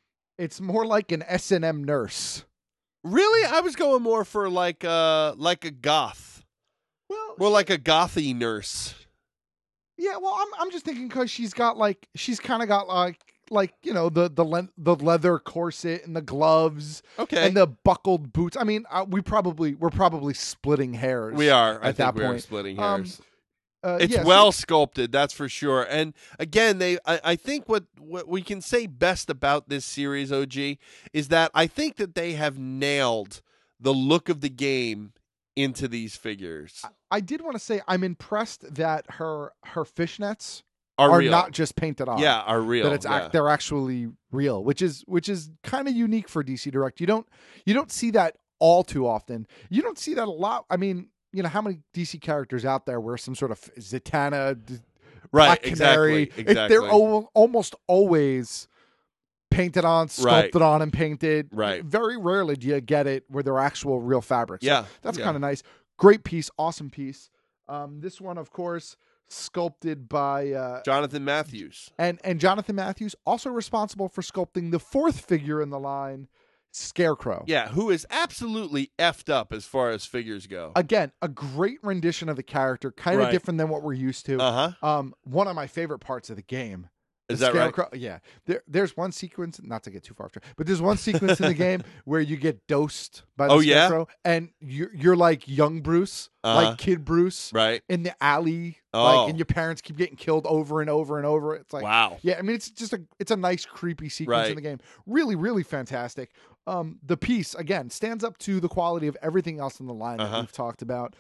Speaker 13: S&M nurse.
Speaker 14: Really, I was going more for like a goth.
Speaker 13: Well,
Speaker 14: more like a gothy nurse.
Speaker 13: Yeah, well, I'm just thinking because she's kind of got like you know the leather corset and the gloves,
Speaker 14: okay,
Speaker 13: and the buckled boots. I mean, we're probably splitting hairs.
Speaker 14: We are
Speaker 13: at that point.
Speaker 14: We are splitting hairs.
Speaker 13: It's
Speaker 14: well sculpted, that's for sure. And again, I think what we can say best about this series, OG, is that I think that they have nailed the look of the game into these figures.
Speaker 13: I did want to say I'm impressed that her fishnets
Speaker 14: are real.
Speaker 13: Not just painted on.
Speaker 14: Yeah, are real.
Speaker 13: That they're actually real, which is kind of unique for DC Direct. You don't see that all too often. You don't see that a lot. I mean, you know, how many DC characters out there wear some sort of Zatanna,
Speaker 14: right?
Speaker 13: Black Canary?
Speaker 14: Exactly.
Speaker 13: They're almost always painted on, sculpted on, and painted.
Speaker 14: Right.
Speaker 13: Very rarely do you get it where they're actual real fabrics.
Speaker 14: Yeah,
Speaker 13: so that's kind of nice. Great piece, awesome piece. This one, of course, sculpted by
Speaker 14: Jonathan Matthews,
Speaker 13: and Jonathan Matthews also responsible for sculpting the fourth figure in the line, Scarecrow.
Speaker 14: Yeah, who is absolutely effed up as far as figures go.
Speaker 13: Again, a great rendition of the character, kind of different than what we're used to. One of my favorite parts of the game.
Speaker 14: Is that
Speaker 13: Scarecrow,
Speaker 14: right?
Speaker 13: Yeah. There's one sequence, not to get too far off track, but there's one sequence in the game where you get dosed by the Scarecrow, and you're like young Bruce, like kid Bruce,
Speaker 14: right,
Speaker 13: in the alley, like, and your parents keep getting killed over and over and over. It's like,
Speaker 14: wow.
Speaker 13: Yeah, I mean, it's a nice creepy sequence in the game. Really, really fantastic. The piece again stands up to the quality of everything else in the line that we've talked about.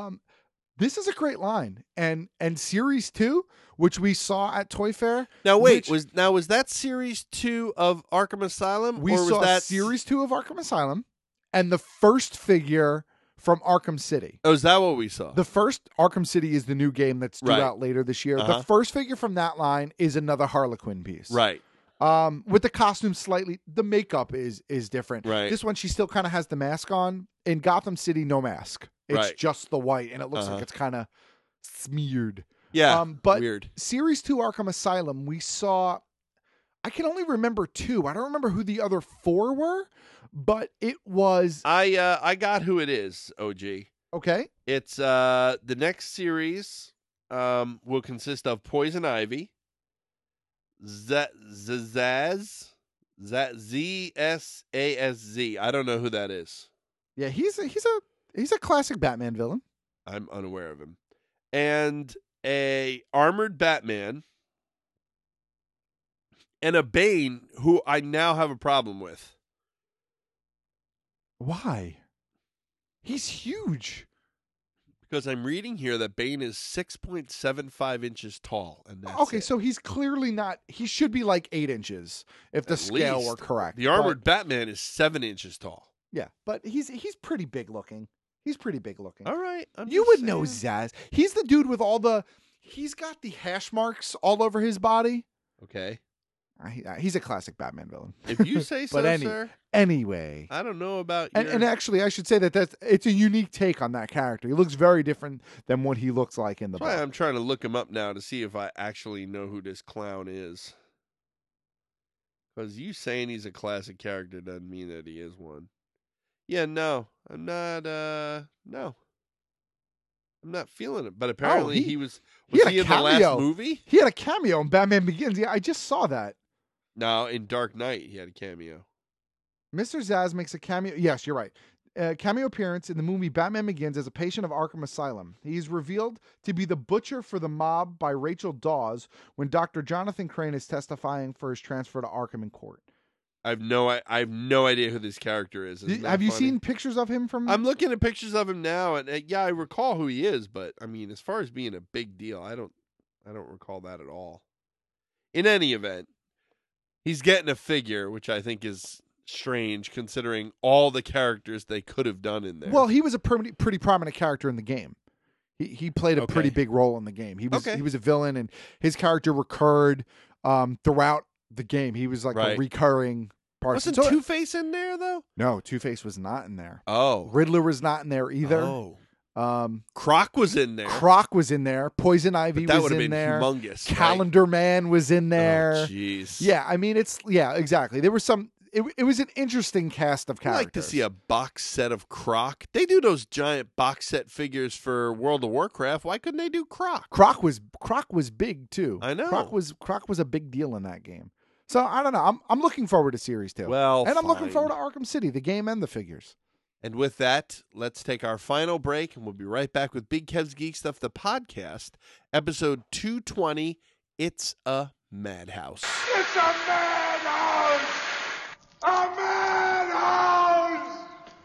Speaker 13: This is a great line, and Series 2, which we saw at Toy Fair.
Speaker 14: Now wait, was that Series 2 of Arkham Asylum?
Speaker 13: We saw Series 2 of Arkham Asylum, and the first figure from Arkham City.
Speaker 14: Oh, is that what we saw?
Speaker 13: The first Arkham City is the new game that's due out later this year. The first figure from that line is another Harlequin piece,
Speaker 14: right?
Speaker 13: With the costume slightly, the makeup is different.
Speaker 14: Right.
Speaker 13: This one, she still kind of has the mask on. In Gotham City, no mask. It's just the white, and it looks like it's kind of smeared.
Speaker 14: Yeah,
Speaker 13: but
Speaker 14: weird.
Speaker 13: Series 2 Arkham Asylum, we saw, I can only remember 2. I don't remember who the other 4 were, but it was...
Speaker 14: I got who it is, OG.
Speaker 13: Okay.
Speaker 14: It's the next series will consist of Poison Ivy, Zsazz, Z-S-A-S-Z. I don't know who that is.
Speaker 13: Yeah, he's a classic Batman villain.
Speaker 14: I'm unaware of him. And a armored Batman and a Bane who I now have a problem with.
Speaker 13: Why? He's huge.
Speaker 14: Because I'm reading here that Bane is 6.75 inches tall. And that's
Speaker 13: okay, so he's clearly not... He should be like 8 inches if the scale were correct.
Speaker 14: The armored Batman is 7 inches tall.
Speaker 13: Yeah, but he's pretty big looking. He's pretty big looking.
Speaker 14: All right.
Speaker 13: You would know Zaz. He's the dude with all the... He's got the hash marks all over his body.
Speaker 14: Okay.
Speaker 13: He's a classic Batman villain.
Speaker 14: If you say so, sir.
Speaker 13: Anyway.
Speaker 14: I don't know about
Speaker 13: and actually, I should say it's a unique take on that character. He looks very different than what he looks like in the book.
Speaker 14: I'm trying to look him up now to see if I actually know who this clown is. Because you saying he's a classic character doesn't mean that he is one. Yeah, no. I'm not, no. I'm not feeling it. But apparently he was he in the last movie?
Speaker 13: He had a cameo in Batman Begins. Yeah, I just saw that.
Speaker 14: No, in Dark Knight, he had a cameo.
Speaker 13: Mr. Zsasz makes a cameo. Yes, you're right. cameo appearance in the movie Batman Begins as a patient of Arkham Asylum. He's revealed to be the butcher for the mob by Rachel Dawes when Dr. Jonathan Crane is testifying for his transfer to Arkham in court.
Speaker 14: I have no idea who this character is.
Speaker 13: Have you seen pictures of him from?
Speaker 14: I'm looking at pictures of him now, and yeah, I recall who he is. But I mean, as far as being a big deal, I don't recall that at all. In any event, he's getting a figure, which I think is strange considering all the characters they could have done in there.
Speaker 13: Well, he was a pretty prominent character in the game. He played a pretty big role in the game. He was a villain, and his character recurred throughout the game. He was like a recurring part.
Speaker 14: Wasn't Two-Face in there though?
Speaker 13: No, Two-Face was not in there.
Speaker 14: Oh,
Speaker 13: Riddler was not in there either.
Speaker 14: Oh. Croc was in there.
Speaker 13: Croc was in there. Poison Ivy
Speaker 14: that
Speaker 13: was
Speaker 14: would have
Speaker 13: in
Speaker 14: been
Speaker 13: there.
Speaker 14: Humongous.
Speaker 13: Calendar Man was in there.
Speaker 14: Oh, jeez.
Speaker 13: Yeah, I mean exactly. There was some. It was an interesting cast of characters.
Speaker 14: I'd like to see a box set of Croc. They do those giant box set figures for World of Warcraft. Why couldn't they do Croc?
Speaker 13: Croc was big too.
Speaker 14: I know.
Speaker 13: Croc was a big deal in that game. So I don't know. I'm looking forward to Series 2.
Speaker 14: Well,
Speaker 13: and I'm looking forward to Arkham City, the game and the figures.
Speaker 14: And with that, let's take our final break, and we'll be right back with Big Kev's Geek Stuff, the podcast, episode 220. It's a madhouse.
Speaker 3: It's a madhouse! A madhouse!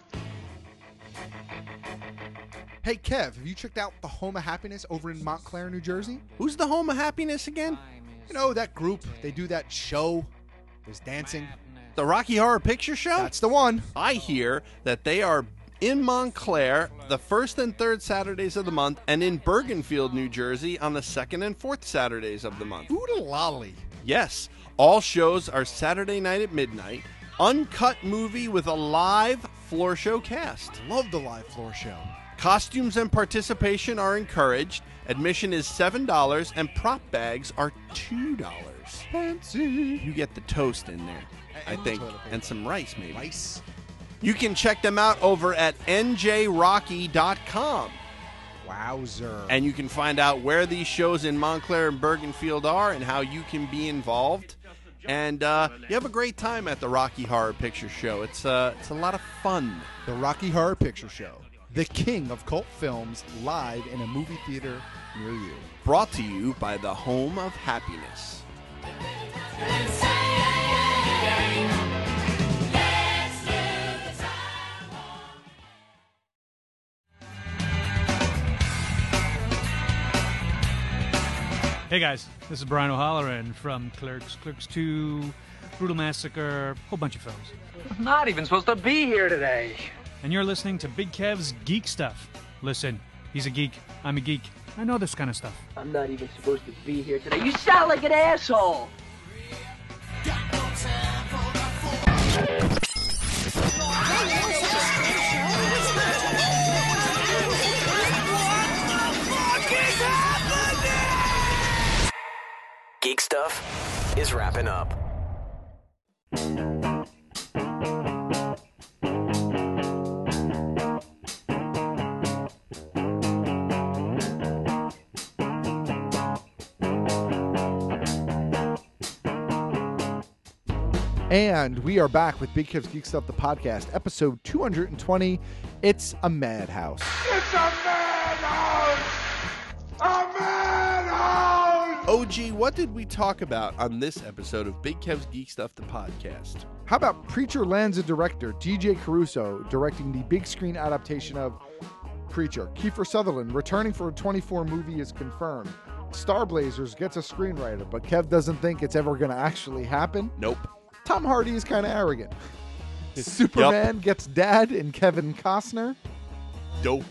Speaker 17: Hey, Kev, have you checked out the Home of Happiness over in Montclair, New Jersey?
Speaker 14: Who's the Home of Happiness again?
Speaker 17: You know, that group. They do that show. There's dancing.
Speaker 14: The Rocky Horror Picture Show?
Speaker 17: That's the one.
Speaker 14: I hear that they are in Montclair the first and third Saturdays of the month, and in Bergenfield, New Jersey on the second and fourth Saturdays of the month.
Speaker 17: Oodalolly.
Speaker 14: Yes. All shows are Saturday night at midnight. Uncut movie with a live floor show cast.
Speaker 17: Love the live floor show.
Speaker 14: Costumes and participation are encouraged. Admission is $7 and prop bags are $2.
Speaker 17: Fancy.
Speaker 14: You get the toast in there, I think, and some rice maybe.
Speaker 17: Rice.
Speaker 14: You can check them out over at njrocky.com.
Speaker 17: Wowzer.
Speaker 14: And you can find out where these shows in Montclair and Bergenfield are and how you can be involved. And you have a great time at the Rocky Horror Picture Show. It's a lot of fun.
Speaker 17: The Rocky Horror Picture Show. The king of cult films, live in a movie theater near you.
Speaker 14: Brought to you by the Home of Happiness.
Speaker 18: Hey guys, this is Brian O'Halloran from Clerks, Clerks 2, Brutal Massacre, whole bunch of films.
Speaker 8: I'm not even supposed to be here today.
Speaker 18: And you're listening to Big Kev's Geek Stuff. Listen, he's a geek, I'm a geek. I know this kind of stuff.
Speaker 8: I'm not even supposed to be here today. You sound like an asshole.
Speaker 15: Geek Stuff is wrapping up.
Speaker 13: And we are back with Big Kev's Geek Stuff, the podcast, episode 220. It's a madhouse.
Speaker 3: It's a madhouse! A madhouse!
Speaker 14: OG, what did we talk about on this episode of Big Kev's Geek Stuff, the podcast?
Speaker 13: How about Preacher Lanza director DJ Caruso directing the big screen adaptation of Preacher? Kiefer Sutherland returning for a 24 movie is confirmed. Star Blazers gets a screenwriter, but Kev doesn't think it's ever going to actually happen.
Speaker 14: Nope.
Speaker 13: Tom Hardy is kind of arrogant. Superman gets dad in Kevin Costner.
Speaker 14: Dope.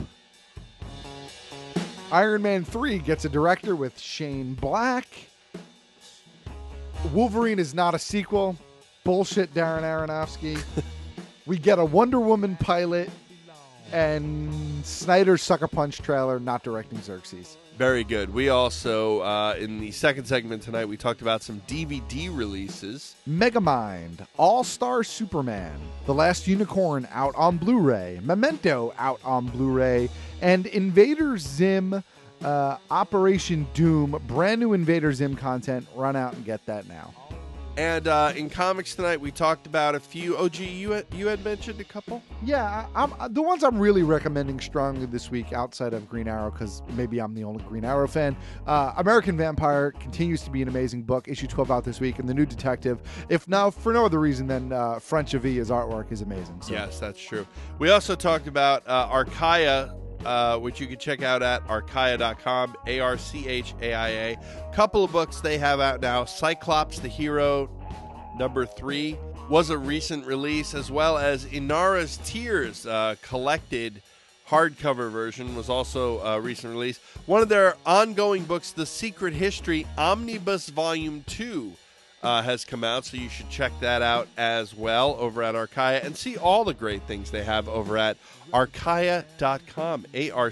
Speaker 13: Iron Man 3 gets a director with Shane Black. Wolverine is not a sequel. Bullshit, Darren Aronofsky. We get a Wonder Woman pilot and Snyder's Sucker Punch trailer not directing Xerxes.
Speaker 14: Very good. We also, in the second segment tonight, we talked about some DVD releases.
Speaker 13: Megamind, All-Star Superman, The Last Unicorn out on Blu-ray, Memento out on Blu-ray, and Invader Zim, Operation Doom, brand new Invader Zim content. Run out and get that now.
Speaker 14: And in comics tonight, we talked about a few. OG, you had mentioned a couple?
Speaker 13: Yeah, the ones I'm really recommending strongly this week outside of Green Arrow, because maybe I'm the only Green Arrow fan. American Vampire continues to be an amazing book. Issue 12 out this week. And The New Detective, if now for no other reason than French Avia's artchart is amazing. So.
Speaker 14: Yes, that's true. We also talked about Archaia, which you can check out at archaia.com, ARCHAIA. Couple of books they have out now. Cyclops the Hero, number 3, was a recent release, as well as Inara's Tears, collected hardcover version, was also a recent release. One of their ongoing books, The Secret History Omnibus Volume 2, has come out, so you should check that out as well over at Archaia and see all the great things they have over at archaia.com,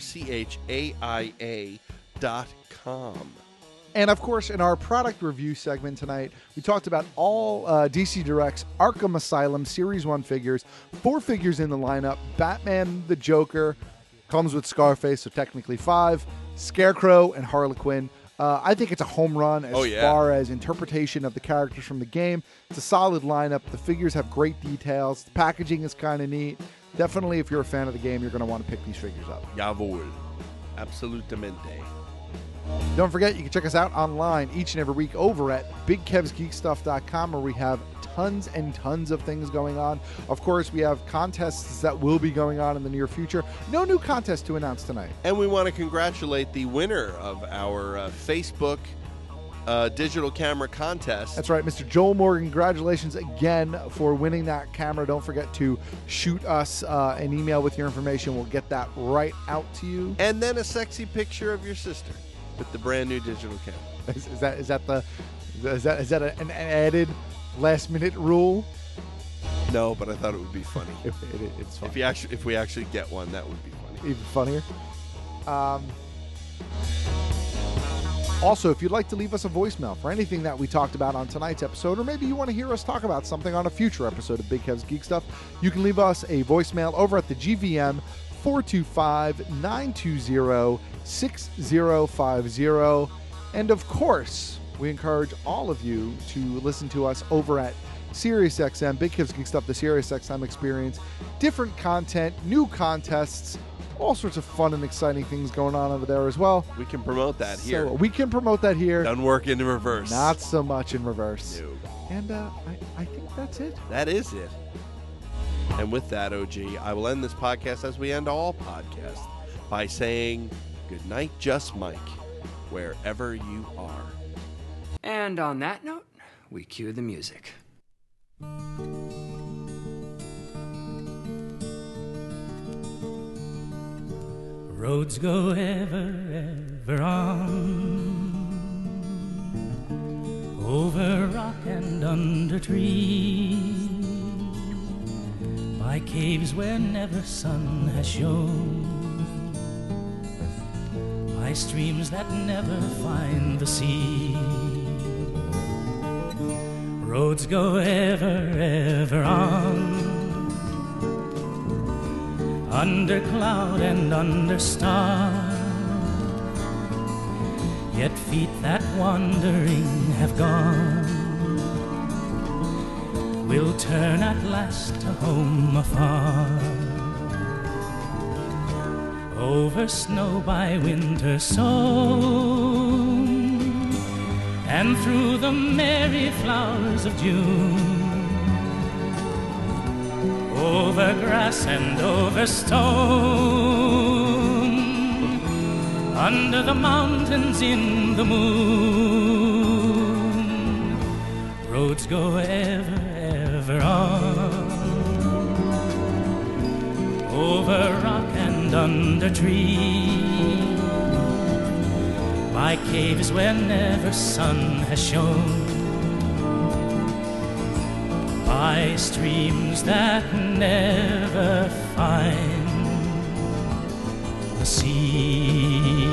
Speaker 14: ARCHAIA.com.
Speaker 13: And, of course, in our product review segment tonight, we talked about all DC Direct's Arkham Asylum Series 1 figures. 4 figures in the lineup. Batman the Joker comes with Scarface, so technically 5. Scarecrow and Harlequin. I think it's a home run as far as interpretation of the characters from the game. It's a solid lineup. The figures have great details. The packaging is kind of neat. Definitely, if you're a fan of the game, you're going to want to pick these figures up.
Speaker 14: Jawohl. Absolutamente.
Speaker 13: Don't forget, you can check us out online each and every week over at BigKevsGeekStuff.com, where we have tons and tons of things going on. Of course, we have contests that will be going on in the near future. No new contest to announce tonight.
Speaker 14: And we want to congratulate the winner of our Facebook digital camera contest.
Speaker 13: That's right, Mr. Joel Morgan. Congratulations again for winning that camera. Don't forget to shoot us an email with your information. We'll get that right out to you.
Speaker 14: And then a sexy picture of your sister with the brand new digital camera.
Speaker 13: Is that an added last minute rule?
Speaker 14: No, but I thought it would be funny.
Speaker 13: It's funny.
Speaker 14: If we actually get one, that would be funny.
Speaker 13: Even funnier. Also, if you'd like to leave us a voicemail for anything that we talked about on tonight's episode, or maybe you want to hear us talk about something on a future episode of Big Kev's Geek Stuff, you can leave us a voicemail over at the GVM 425-920-6050. And of course, we encourage all of you to listen to us over at SiriusXM, Big Kev's Geek Stuff, the SiriusXM experience. Different content, new contests, all sorts of fun and exciting things going on over there as well.
Speaker 14: We can promote that here.
Speaker 13: So we can promote that here.
Speaker 14: Doesn't work in reverse.
Speaker 13: Not so much in reverse.
Speaker 14: No.
Speaker 13: And I think that's it.
Speaker 14: That is it. And with that, OG, I will end this podcast as we end all podcasts by saying good night, Just Mike, wherever you are.
Speaker 19: And on that note, we cue the music.
Speaker 20: Roads go ever, ever on, over rock and under trees, by caves where never sun has shone, by streams that never find the sea. Roads go ever, ever on, under cloud and under star, yet feet that wandering have gone will turn at last to home afar. Over snow by winter sown, and through the merry flowers of June, over grass and over stone, under the mountains in the moon, roads go ever, ever on, over rock and under tree, by caves where never sun has shone, by streams that never find the sea.